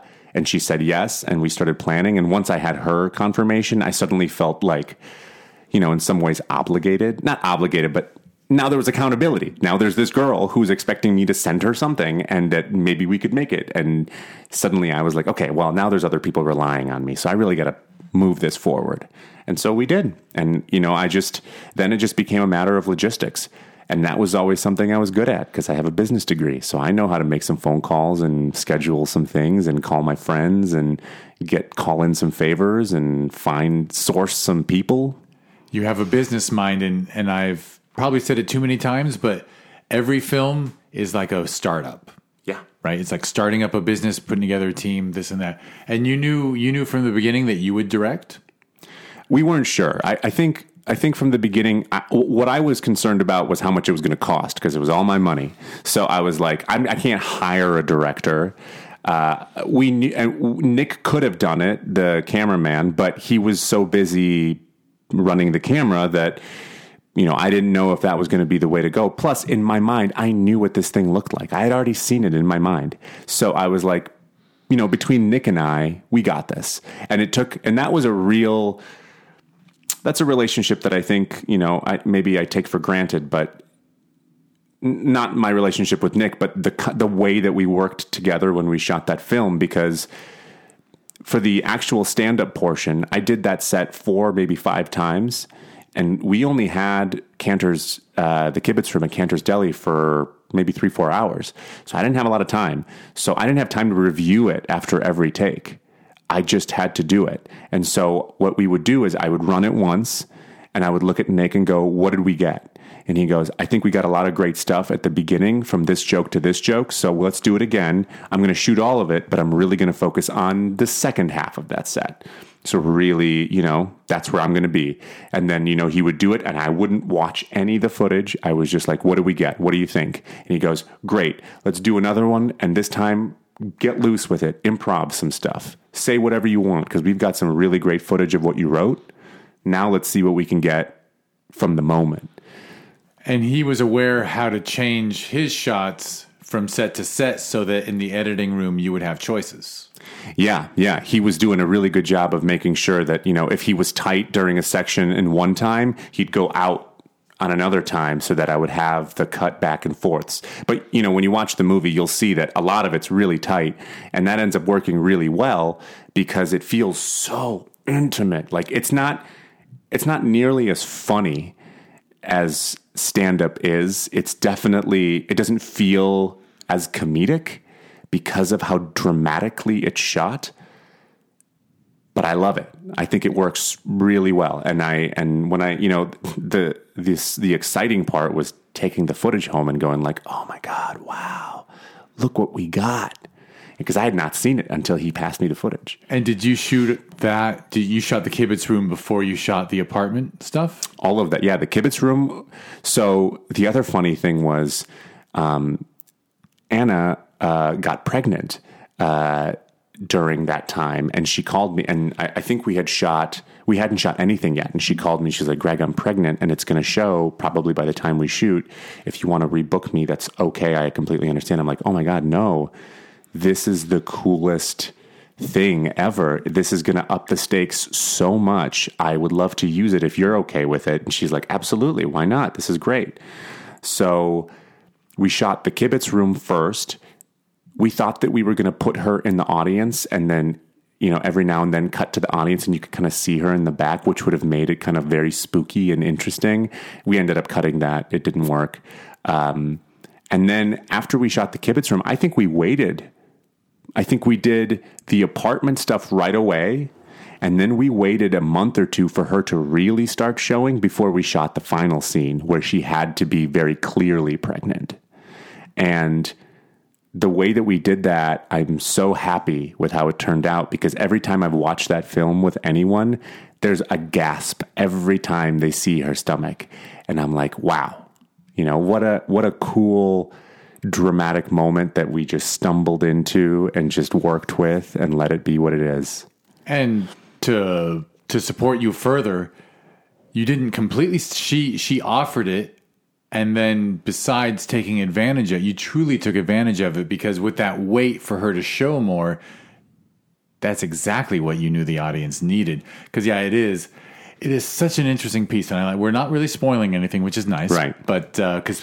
she said yes, and we started planning. And once I had her confirmation, I suddenly felt like, in some ways obligated. Not obligated, but now there was accountability. Now there's this girl who's expecting me to send her something, and that maybe we could make it. And suddenly I was like, okay, well, now there's other people relying on me, so I really got to move this forward. And so we did. And, then it just became a matter of logistics. And that was always something I was good at, because I have a business degree. So I know how to make some phone calls and schedule some things and call my friends and call in some favors and source some people. You have a business mind, and I've probably said it too many times, but every film is like a startup. Yeah. Right? It's like starting up a business, putting together a team, this and that. And you knew from the beginning that you would direct? We weren't sure. I think from the beginning, what I was concerned about was how much it was going to cost, because it was all my money. So I was like, I can't hire a director. We knew, and Nick could have done it, the cameraman, but he was so busy running the camera that, I didn't know if that was going to be the way to go. Plus, in my mind, I knew what this thing looked like. I had already seen it in my mind. So I was like, between Nick and I, we got this. And that was that's a relationship that I think, maybe I take for granted, but not my relationship with Nick, but the way that we worked together when we shot that film, because for the actual stand-up portion, I did that set 4, maybe 5 times, and we only had Cantor's, the Kibitz Room at Cantor's Deli for maybe 3-4 hours. So I didn't have a lot of time. So I didn't have time to review it after every take. I just had to do it. And so what we would do is I would run it once, and I would look at Nick and go, what did we get? And he goes, I think we got a lot of great stuff at the beginning, from this joke to this joke, so let's do it again. I'm going to shoot all of it, but I'm really going to focus on the second half of that set. So really, that's where I'm going to be. And then, he would do it, and I wouldn't watch any of the footage. I was just like, what do we get? What do you think? And he goes, great, let's do another one, and this time, get loose with it. Improv some stuff. Say whatever you want, because we've got some really great footage of what you wrote. Now let's see what we can get from the moment. And he was aware how to change his shots from set to set so that in the editing room you would have choices. Yeah. He was doing a really good job of making sure that, if he was tight during a section in one time, he'd go out on another time so that I would have the cut back and forths. But, you know, when you watch the movie, you'll see that a lot of it's really tight, and that ends up working really well because it feels so intimate. Like it's not nearly as funny as stand-up is. It's definitely, it doesn't feel as comedic because of how dramatically it's shot. But I love it. I think it works really well. And when I, you know, the exciting part was taking the footage home and going like, oh my God, wow, look what we got. Because I had not seen it until he passed me the footage. And did you shoot that? Did you shot the kibitz room before you shot the apartment stuff? All of that. Yeah, the kibitz room. So the other funny thing was Anna got pregnant during that time, and she called me, and I think we hadn't shot anything yet, and she called me. She's like, Greg, I'm pregnant, and it's going to show probably by the time we shoot. If you want to rebook me, that's okay. I completely understand. I'm like, oh my God, no, this is the coolest thing ever. This is going to up the stakes so much. I would love to use it if you're okay with it. And she's like, absolutely, why not? This is great. So we shot the kibitz room first. We thought that we were going to put her in the audience and then, you know, every now and then cut to the audience and you could kind of see her in the back, which would have made it kind of very spooky and interesting. We ended up cutting that. It didn't work. And then after we shot the kibitz room, I think we waited. I think we did the apartment stuff right away. And then we waited a month or two for her to really start showing before we shot the final scene where she had to be very clearly pregnant. And the way that we did that, I'm so happy with how it turned out, because every time I've watched that film with anyone, there's a gasp every time they see her stomach. And I'm like, wow, you know, what a cool dramatic moment that we just stumbled into and just worked with and let it be what it is. And to support you further, you didn't completely, she offered it. And then besides taking advantage of it, you truly took advantage of it, because with that wait for her to show more, that's exactly what you knew the audience needed. Because yeah, it is such an interesting piece. And we're not really spoiling anything, which is nice. Right. But because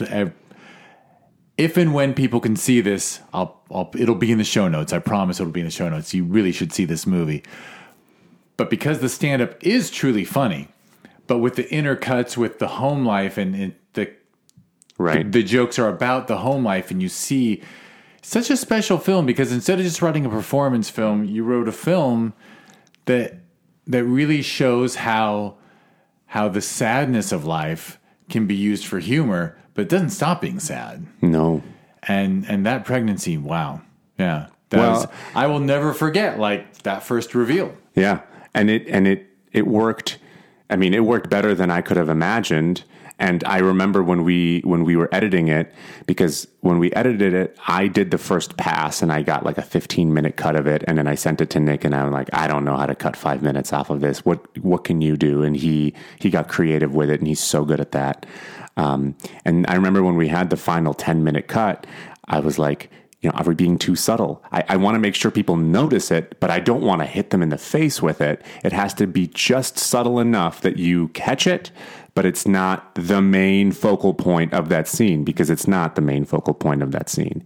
if and when people can see this, it'll be in the show notes. I promise it'll be in the show notes. You really should see this movie. But because the stand-up is truly funny, but with the inner cuts, with the home life and the right. The jokes are about the home life, and you see such a special film, because instead of just writing a performance film, you wrote a film that really shows how the sadness of life can be used for humor, but it doesn't stop being sad. No. And that pregnancy, wow. Yeah. I will never forget that first reveal. Yeah. And it worked. I mean, it worked better than I could have imagined. And I remember when we were editing it, because when we edited it, I did the first pass and I got like a 15-minute cut of it. And then I sent it to Nick and I'm like, I don't know how to cut 5 minutes off of this. What can you do? And he got creative with it, and he's so good at that. And I remember when we had the final 10-minute cut, I was like, you know, are we being too subtle? I want to make sure people notice it, but I don't want to hit them in the face with it. It has to be just subtle enough that you catch it, but it's not the main focal point of that scene, because it's not the main focal point of that scene.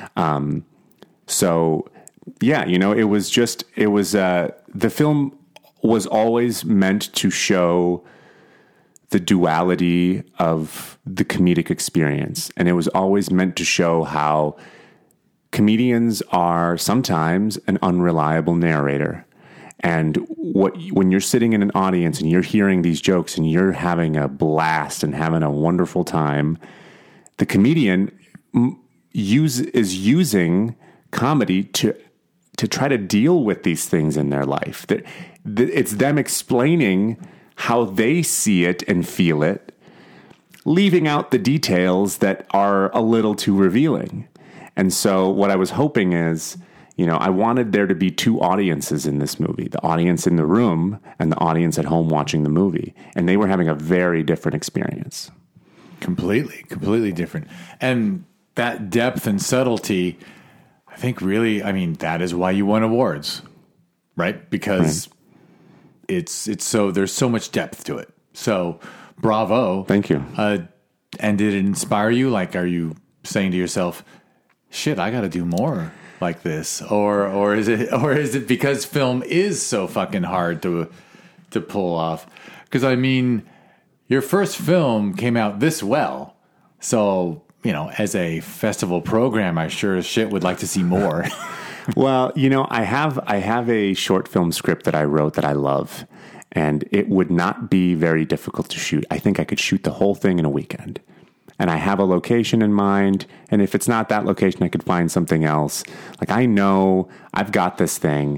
So yeah, you know, the film was always meant to show the duality of the comedic experience. And it was always meant to show how comedians are sometimes an unreliable narrator. And when you're sitting in an audience and you're hearing these jokes and you're having a blast and having a wonderful time, the comedian is using comedy to try to deal with these things in their life. It's them explaining how they see it and feel it, leaving out the details that are a little too revealing. And so what I was hoping is, you know, I wanted there to be two audiences in this movie, the audience in the room and the audience at home watching the movie. And they were having a very different experience. Completely different. And that depth and subtlety, I think really, I mean, that is why you won awards, right? Because it's so, there's so much depth to it. So bravo. Thank you. And did it inspire you? Like, are you saying to yourself, shit, I got to do more like this? Or is it because film is so fucking hard to pull off? Because, I mean, your first film came out this well. So, as a festival program, I sure as shit would like to see more. Well, I have a short film script that I wrote that I love, and it would not be very difficult to shoot. I think I could shoot the whole thing in a weekend. And I have a location in mind, and if it's not that location, I could find something else. Like, I know I've got this thing.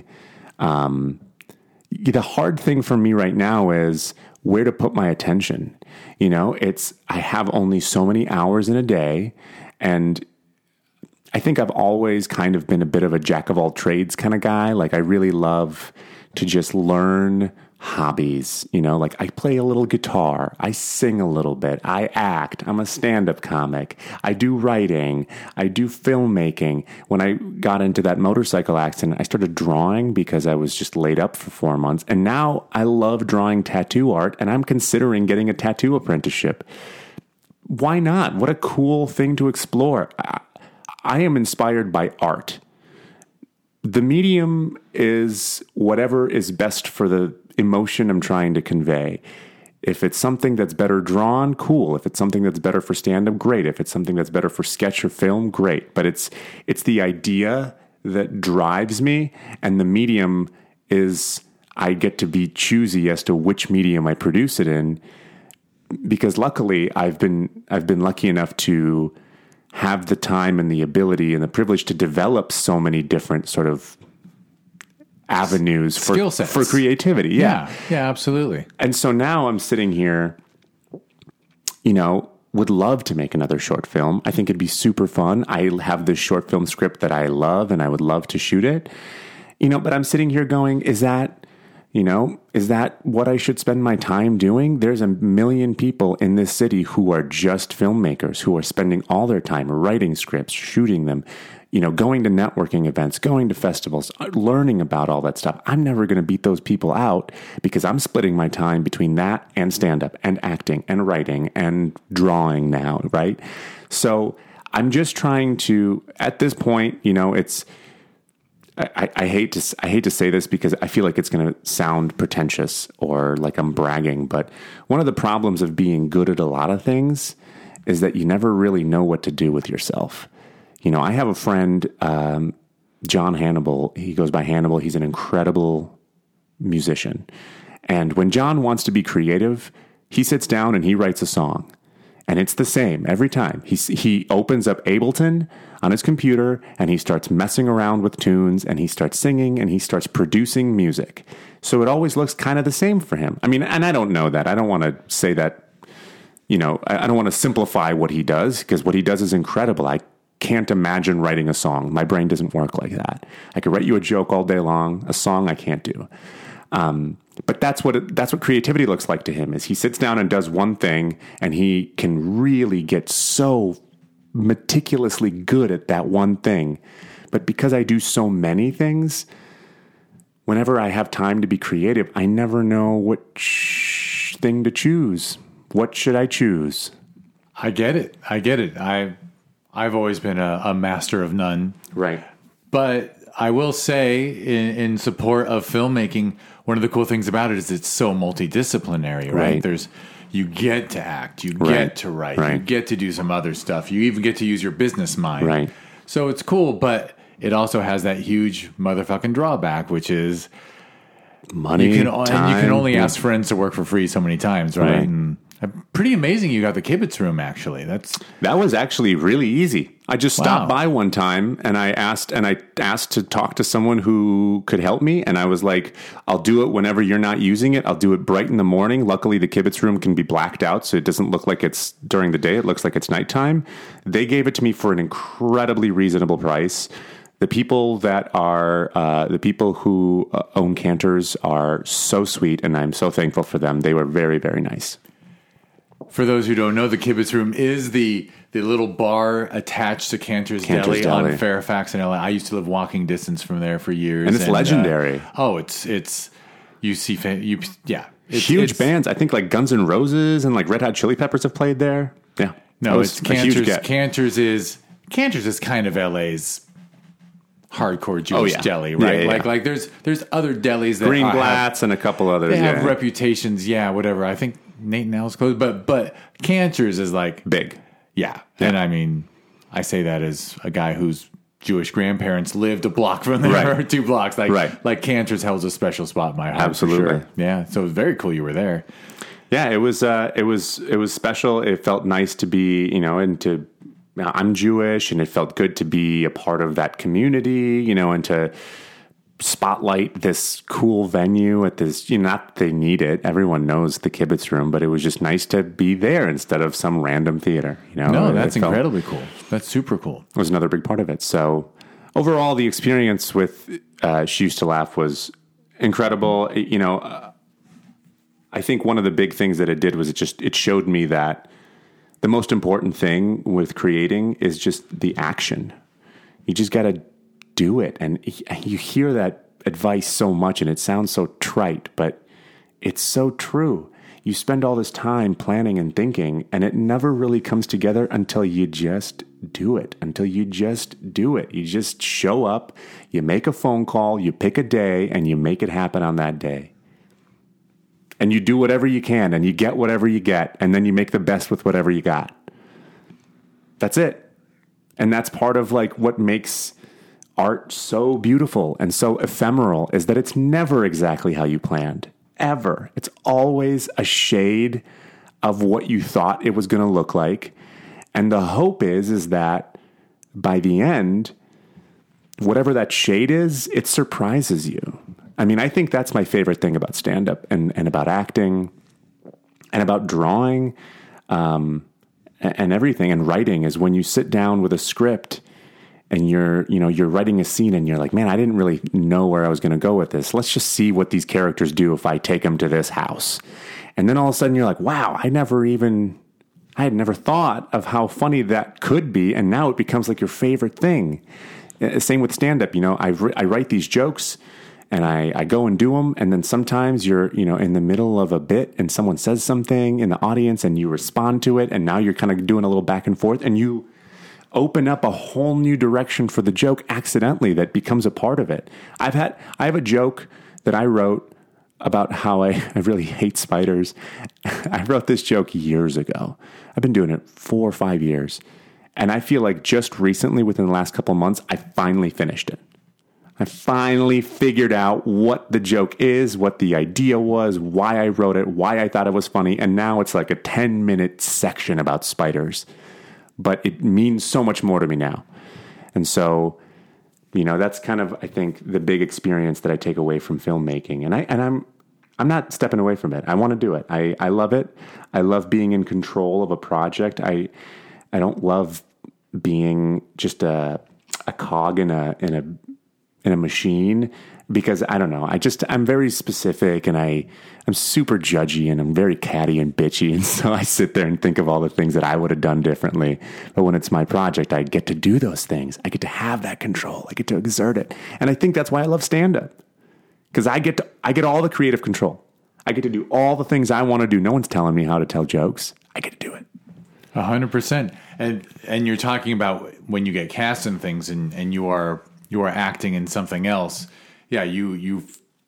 The hard thing for me right now is where to put my attention. I have only so many hours in a day, and I think I've always kind of been a bit of a jack of all trades kind of guy. Like, I really love to just learn hobbies, like I play a little guitar, I sing a little bit, I act, I'm a stand-up comic, I do writing, I do filmmaking. When I got into that motorcycle accident, I started drawing because I was just laid up for 4 months. And now I love drawing tattoo art, and I'm considering getting a tattoo apprenticeship. Why not? What a cool thing to explore. I am inspired by art. The medium is whatever is best for the emotion I'm trying to convey. If it's something that's better drawn, cool. If it's something that's better for stand-up, great. If it's something that's better for sketch or film, great. But it's the idea that drives me, and the medium is I get to be choosy as to which medium I produce it in, because luckily I've been lucky enough to have the time and the ability and the privilege to develop so many different sort of avenues for creativity. Yeah, absolutely. And so now I'm sitting here, would love to make another short film. I think it'd be super fun. I have this short film script that I love, and I would love to shoot it. But I'm sitting here going, is that what I should spend my time doing? There's a million people in this city who are just filmmakers, who are spending all their time writing scripts, shooting them, going to networking events, going to festivals, learning about all that stuff. I'm never going to beat those people out because I'm splitting my time between that and stand-up and acting and writing and drawing now, right? So I'm just trying to, at this point, it's... I hate to say this because I feel like it's going to sound pretentious or like I'm bragging, but one of the problems of being good at a lot of things is that you never really know what to do with yourself. I have a friend, John Hannibal. He goes by Hannibal. He's an incredible musician. And when John wants to be creative, he sits down and he writes a song. And it's the same every time. He opens up Ableton on his computer and he starts messing around with tunes and he starts singing and he starts producing music. So it always looks kind of the same for him. I mean, and I don't know that. I don't want to say that, I don't want to simplify what he does, because what he does is incredible. I can't imagine writing a song. My brain doesn't work like that. I could write you a joke all day long. A song I can't do. But that's what creativity looks like to him, is he sits down and does one thing and he can really get so meticulously good at that one thing. But because I do so many things, whenever I have time to be creative, I never know which thing to choose. What should I choose? I get it. I've always been a master of none. Right. But I will say, in support of filmmaking, one of the cool things about it is it's so multidisciplinary, right? You get to act, you get to write, you get to do some other stuff. You even get to use your business mind. Right. So it's cool, but it also has that huge motherfucking drawback, which is money, time. And you can only ask friends to work for free so many times, right? And pretty amazing you got the Kibitz Room, actually. That was actually really easy. I just stopped by one time and I asked to talk to someone who could help me, and I was like, I'll do it whenever you're not using it. I'll do it bright in the morning. Luckily the Kibitz Room can be blacked out, so it doesn't look like it's during the day. It looks like it's nighttime. They gave it to me for an incredibly reasonable price. The people who own Cantors are so sweet, and I'm so thankful for them. They were very, very nice. For those who don't know, the Kibitz Room is the little bar attached to Cantor's Deli on Fairfax in LA. I used to live walking distance from there for years. And it's legendary. It's Huge bands. I think like Guns N' Roses and like Red Hot Chili Peppers have played there. Yeah. No, it's Cantor's is kind of LA's hardcore Jewish deli, right? Yeah. Like there's other delis that Green Glatz and a couple others. They have reputations, whatever. I think Nate and Al's closed, but Cantor's is like big. Yeah. And I mean, I say that as a guy whose Jewish grandparents lived a block from there, or 2 blocks. Like Cantor's holds a special spot in my heart. Absolutely. For sure. Yeah. So it was very cool you were there. Yeah, it was special. It felt nice to be, I'm Jewish, and it felt good to be a part of that community, and to spotlight this cool venue at this, not that they need it. Everyone knows the Kibbutz Room, but it was just nice to be there instead of some random theater, No, that's incredibly cool. That's super cool. It was another big part of it. So overall, the experience with She Used to Laugh was incredible. I think one of the big things that it did was it showed me that the most important thing with creating is just the action. You just got to do it. And you hear that advice so much and it sounds so trite, but it's so true. You spend all this time planning and thinking, and it never really comes together until you just do it, You just show up, you make a phone call, you pick a day, and you make it happen on that day. And you do whatever you can, and you get whatever you get, and then you make the best with whatever you got. That's it. And that's part of like what makes art so beautiful and so ephemeral, is that it's never exactly how you planned, ever. It's always a shade of what you thought it was going to look like. And the hope is that by the end, whatever that shade is, it surprises you. I mean, I think that's my favorite thing about stand-up and about acting and about drawing and everything and writing, is when you sit down with a script and you're writing a scene and you're like, man, I didn't really know where I was going to go with this. Let's just see what these characters do if I take them to this house. And then all of a sudden you're like, wow, I had never thought of how funny that could be. And now it becomes like your favorite thing. Same with stand-up. I write these jokes and I go and do them. And then sometimes you're, in the middle of a bit and someone says something in the audience and you respond to it. And now you're kind of doing a little back and forth and you open up a whole new direction for the joke accidentally that becomes a part of it. I have a joke that I wrote about how I really hate spiders. I wrote this joke years ago. I've been doing it 4 or 5 years. And I feel like just recently, within the last couple of months, I finally finished it. I finally figured out what the joke is, what the idea was, why I wrote it, why I thought it was funny. And now it's like a 10-minute section about spiders. But it means so much more to me now. And so, that's kind of, I think, the big experience that I take away from filmmaking. And I'm not stepping away from it. I want to do it. I love it. I love being in control of a project. I don't love being just a cog in a machine, because I don't know. I'm very specific and I'm super judgy and I'm very catty and bitchy. And so I sit there and think of all the things that I would have done differently. But when it's my project, I get to do those things. I get to have that control. I get to exert it. And I think that's why I love stand-up, because I get all the creative control. I get to do all the things I want to do. No one's telling me how to tell jokes. I get to do it. 100%. And you're talking about when you get cast in things and you are acting in something else. Yeah, you're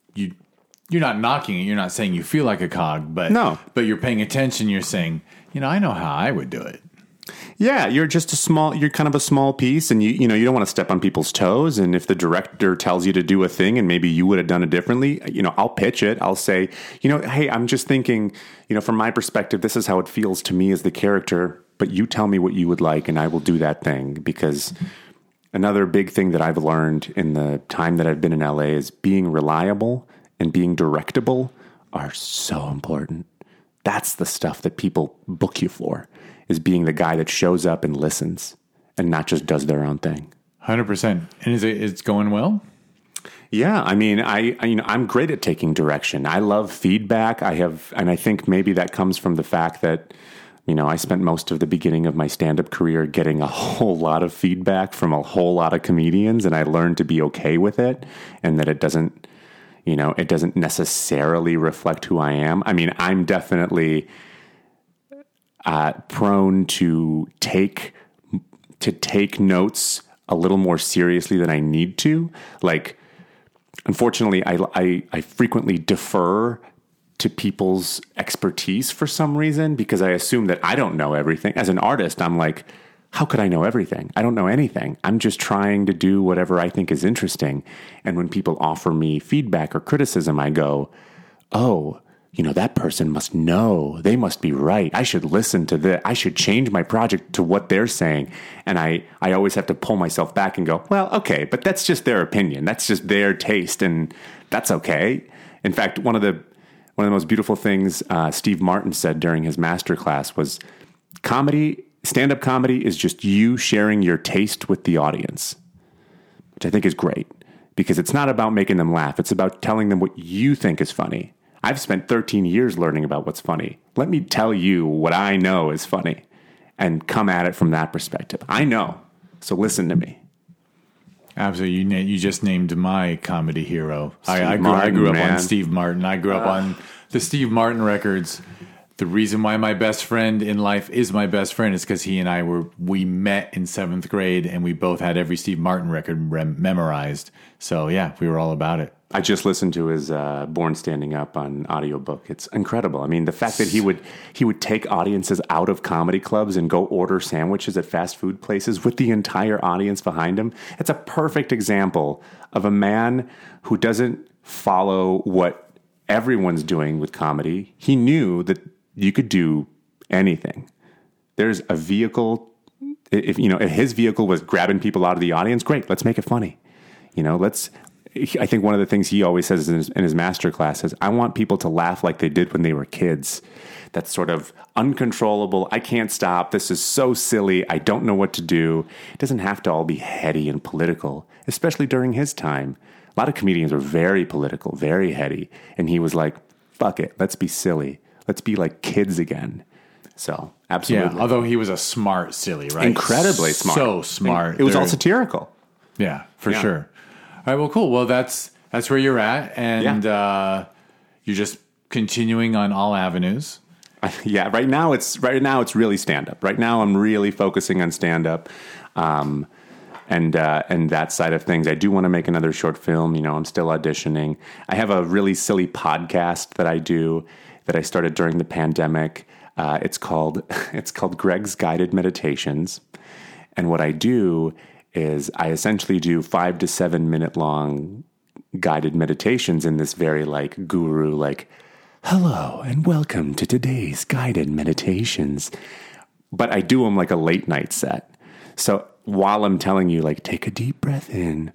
not knocking it. You're not saying you feel like a cog, but no. But you're paying attention. You're saying, I know how I would do it. Yeah, you're kind of a small piece, and you don't want to step on people's toes. And if the director tells you to do a thing and maybe you would have done it differently, I'll pitch it. I'll say, hey, I'm just thinking, from my perspective, this is how it feels to me as the character, but you tell me what you would like and I will do that thing. Because another big thing that I've learned in the time that I've been in LA is being reliable and being directable are so important. That's the stuff that people book you for, is being the guy that shows up and listens and not just does their own thing. 100%. And it's going well? Yeah. I mean, I'm great at taking direction. I love feedback. And I think maybe that comes from the fact that, I spent most of the beginning of my stand-up career getting a whole lot of feedback from a whole lot of comedians, and I learned to be okay with it, and that it doesn't, It doesn't necessarily reflect who I am. I mean, I'm definitely prone to take notes a little more seriously than I need to. Like, unfortunately, I frequently defer to people's expertise for some reason because I assume that I don't know everything. As an artist, I'm like, how could I know everything? I don't know anything. I'm just trying to do whatever I think is interesting. And when people offer me feedback or criticism, I go, oh, that person must know. They must be right. I should listen to this. I should change my project to what they're saying. And I always have to pull myself back and go, well, okay, but that's just their opinion. That's just their taste, and that's okay. In fact, one of the most beautiful things Steve Martin said during his masterclass was stand-up comedy is just you sharing your taste with the audience, which I think is great because it's not about making them laugh. It's about telling them what you think is funny. I've spent 13 years learning about what's funny. Let me tell you what I know is funny and come at it from that perspective. I know, so listen to me. Absolutely. You just named my comedy hero. I grew up on Steve Martin. I grew up on the Steve Martin records. The reason why my best friend in life is my best friend is because he and I we met in 7th grade and we both had every Steve Martin record memorized. So yeah, we were all about it. I just listened to his Born Standing Up on audiobook. It's incredible. I mean, the fact that he would take audiences out of comedy clubs and go order sandwiches at fast food places with the entire audience behind him. It's a perfect example of a man who doesn't follow what everyone's doing with comedy. He knew that you could do anything. There's a vehicle. If his vehicle was grabbing people out of the audience, great. Let's make it funny. I think one of the things he always says in his master class is, I want people to laugh like they did when they were kids. That's sort of uncontrollable. I can't stop. This is so silly. I don't know what to do. It doesn't have to all be heady and political, especially during his time. A lot of comedians were very political, very heady. And he was like, fuck it. Let's be silly. Let's be like kids again. So, absolutely. Yeah, although he was a smart silly, right? Incredibly smart. So smart. It was all satirical. Yeah, for sure. All right, well, cool. Well, that's where you're at, and you're just continuing on all avenues. Yeah, right now it's really stand up. Right now, I'm really focusing on stand up, and that side of things. I do want to make another short film. I'm still auditioning. I have a really silly podcast that I do that I started during the pandemic. It's called Greg's Guided Meditations, and what I do is I essentially do 5 to 7 minute long guided meditations in this very guru, hello and welcome to today's guided meditations. But I do them like a late night set. So while I'm telling you, take a deep breath in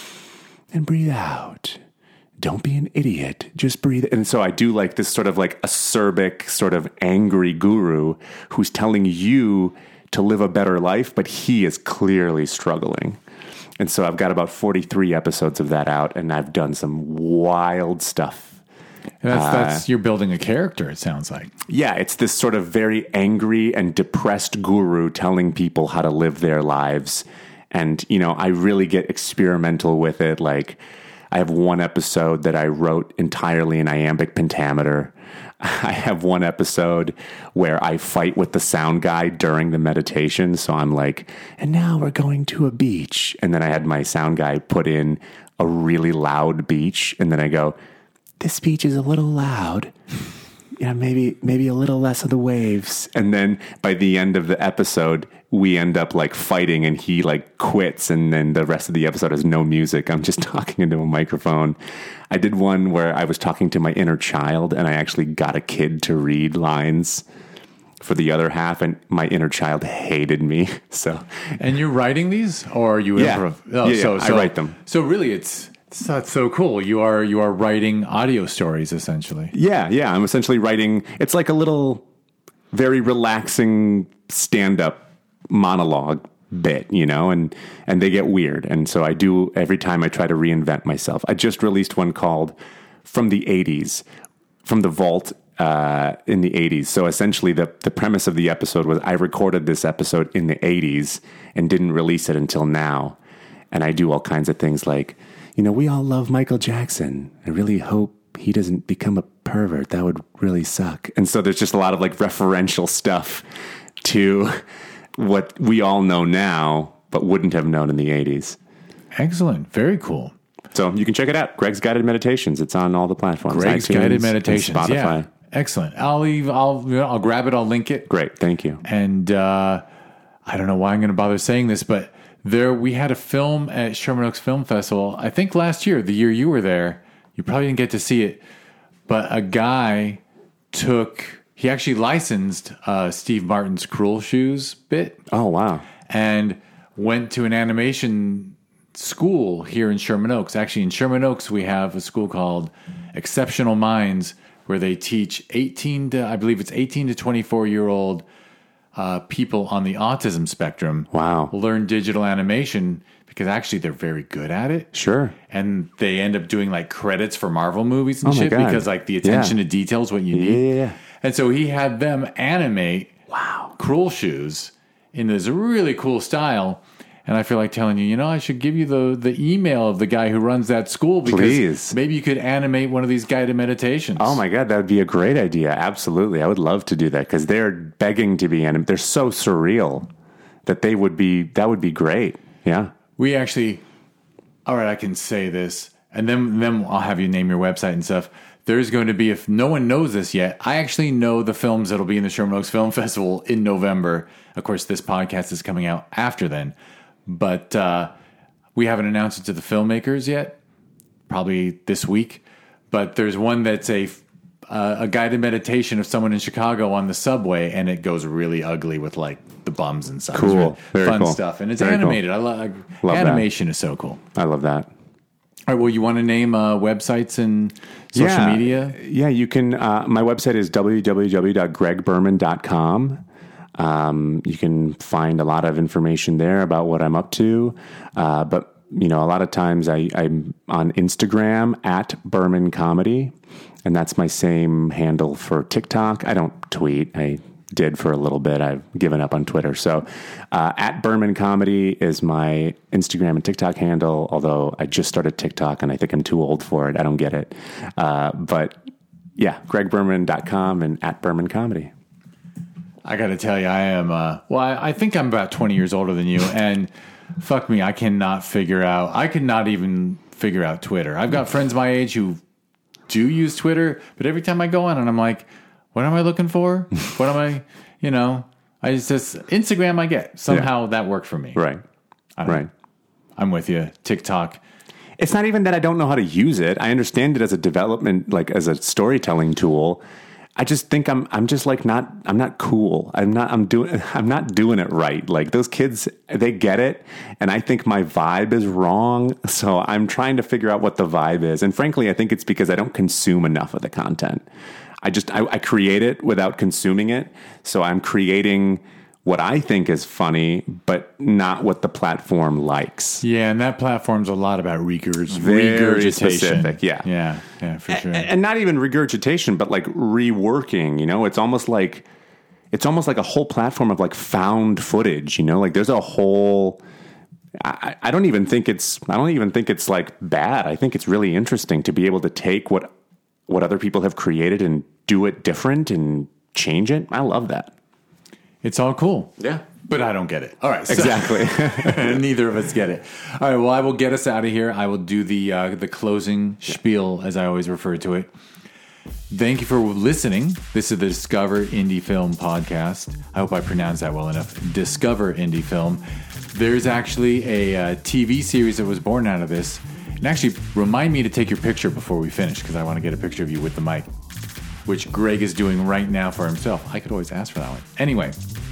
and breathe out. Don't be an idiot. Just breathe. And so I do this sort of acerbic, sort of angry guru who's telling you to live a better life, but he is clearly struggling. And so I've got about 43 episodes of that out, and I've done some wild stuff. That's you're building a character, it sounds like. Yeah, it's this sort of very angry and depressed guru telling people how to live their lives. And, I really get experimental with it. I have one episode that I wrote entirely in iambic pentameter. I have one episode where I fight with the sound guy during the meditation. So I'm like, and now we're going to a beach. And then I had my sound guy put in a really loud beach. And then I go, this beach is a little loud. Maybe a little less of the waves. And then by the end of the episode, we end up fighting and he quits. And then the rest of the episode has no music. I'm just talking into a microphone. I did one where I was talking to my inner child and I actually got a kid to read lines for the other half, and my inner child hated me. So, and you're writing these, or are you improv? Oh, I write them. So really, that's so cool. You are writing audio stories essentially. Yeah. I'm essentially writing. It's like a little, very relaxing stand-up monologue bit, and they get weird. And so I do every time I try to reinvent myself. I just released one called From the 80s, from the vault in the 80s. So essentially the premise of the episode was I recorded this episode in the 80s and didn't release it until now. And I do all kinds of things like, we all love Michael Jackson. I really hope he doesn't become a pervert. That would really suck. And so there's just a lot of like referential stuff to what we all know now, but wouldn't have known in the 80s. Excellent. Very cool. So you can check it out. Greg's Guided Meditations. It's on all the platforms. Greg's iTunes, Guided Meditations. Spotify. Yeah. Excellent. I'll grab it. I'll link it. Great. Thank you. And I don't know why I'm going to bother saying this, but we had a film at Sherman Oaks Film Festival. I think last year, the year you were there. You probably didn't get to see it, but a guy he actually licensed Steve Martin's Cruel Shoes bit. Oh, wow. And went to an animation school here in Sherman Oaks. Actually, in Sherman Oaks, we have a school called Exceptional Minds where they teach 18 to 24-year-old people on the autism spectrum. Wow. Learn digital animation because actually they're very good at it. Sure. And they end up doing like credits for Marvel movies and my shit God. because like the attention to detail is what you need. Yeah. And so he had them animate Cruel Shoes in this really cool style. And I feel like telling you, I should give you the email of the guy who runs that school because maybe you could animate one of these guided meditations. Oh my God, that would be a great idea. Absolutely. I would love to do that because they're begging to be animated. They're so surreal that that would be great. Yeah. We actually, all right, I can say this, and then I'll have you name your website and stuff. There's going to be, if no one knows this yet, I actually know the films that'll be in the Sherman Oaks Film Festival in November. Of course, this podcast is coming out after then. But we haven't announced it to the filmmakers yet, probably this week. But there's one that's a guided meditation of someone in Chicago on the subway, and it goes really ugly with like the bums and stuff. Cool. Really Very fun cool. stuff. And it's Very animated. Cool. I love animation is so cool. I love that. All right, well, you want to name websites and social media? Yeah, you can. My website is www.gregberman.com. You can find a lot of information there about what I'm up to. But, a lot of times I'm on Instagram at Berman Comedy, and that's my same handle for TikTok. I don't tweet. I did for a little bit. I've given up on Twitter. So at Berman Comedy is my Instagram and TikTok handle, although I just started TikTok and I think I'm too old for it. I don't get it. But yeah, gregberman.com and at Berman Comedy. I got to tell you, I am, I think I'm about 20 years older than you, and fuck me, I could not even figure out Twitter. I've got friends my age who do use Twitter, but every time I go on and I'm like, what am I looking for? What am I, I just Instagram I get. Somehow that worked for me. Right. Right. I'm with you. TikTok. It's not even that I don't know how to use it. I understand it as a development, like as a storytelling tool. I just think I'm not cool. I'm not doing it right. Like those kids, they get it. And I think my vibe is wrong. So I'm trying to figure out what the vibe is. And frankly, I think it's because I don't consume enough of the content. I create it without consuming it. So I'm creating what I think is funny, but not what the platform likes. Yeah, and that platform's a lot about Very regurgitation. specific, yeah. Yeah, for sure. And not even regurgitation, but like reworking, It's almost like a whole platform of like found footage, Like there's a whole I don't even think it's like bad. I think it's really interesting to be able to take what other people have created and do it different and change it. I love that. It's all cool. Yeah. But I don't get it. All right. Exactly. Neither of us get it. All right. Well, I will get us out of here. I will do the closing spiel, as I always refer to it. Thank you for listening. This is the Discover Indie Film Podcast. I hope I pronounced that well enough. Discover Indie Film. There's actually a TV series that was born out of this. And actually, remind me to take your picture before we finish, because I want to get a picture of you with the mic, which Greg is doing right now for himself. I could always ask for that one. Anyway,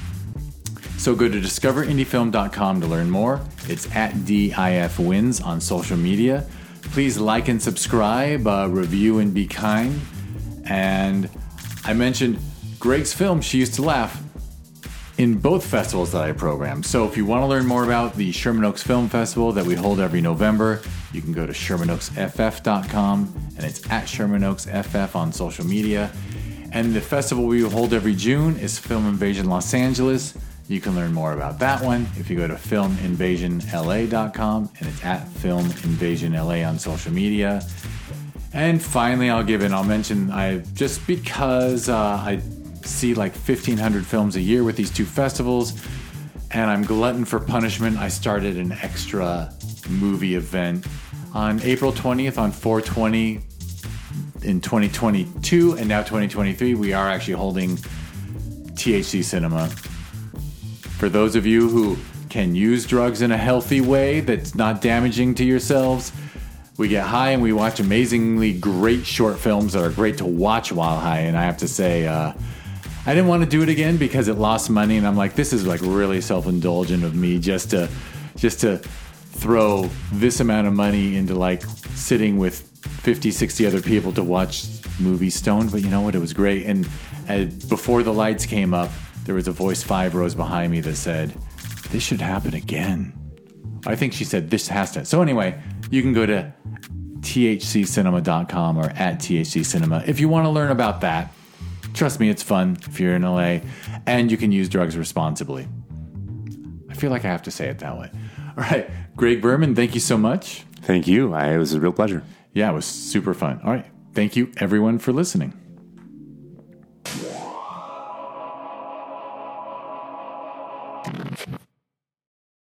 so go to discoverindiefilm.com to learn more. It's at DIFWins on social media. Please like and subscribe, review and be kind. And I mentioned Greg's film, She Used to Laugh, in both festivals that I program. So if you want to learn more about the Sherman Oaks Film Festival that we hold every November, you can go to ShermanOaksFF.com, and it's at ShermanOaksFF on social media. And the festival we hold every June is Film Invasion Los Angeles. You can learn more about that one if you go to filminvasionla.com, and it's at filminvasionla on social media. And finally, I'll mention, just because I see like 1,500 films a year with these two festivals, and I'm glutton for punishment, I started an extra movie event on April 20th on 4/20 in 2022, and now 2023. We are actually holding THC Cinema. For those of you who can use drugs in a healthy way that's not damaging to yourselves, we get high and we watch amazingly great short films that are great to watch while high. And I have to say, I didn't want to do it again because it lost money, and I'm like, this is like really self-indulgent of me just to throw this amount of money into like sitting with 50, 60 other people to watch movies stoned. But you know what? It was great. And before the lights came up, there was a voice 5 rows behind me that said, this should happen again. I think she said, this has to. So anyway, you can go to thccinema.com or at thccinema if you want to learn about that. Trust me, it's fun if you're in LA, and you can use drugs responsibly. I feel like I have to say it that way. All right, Greg Berman, thank you so much. Thank you. It was a real pleasure. Yeah, it was super fun. All right, thank you everyone for listening.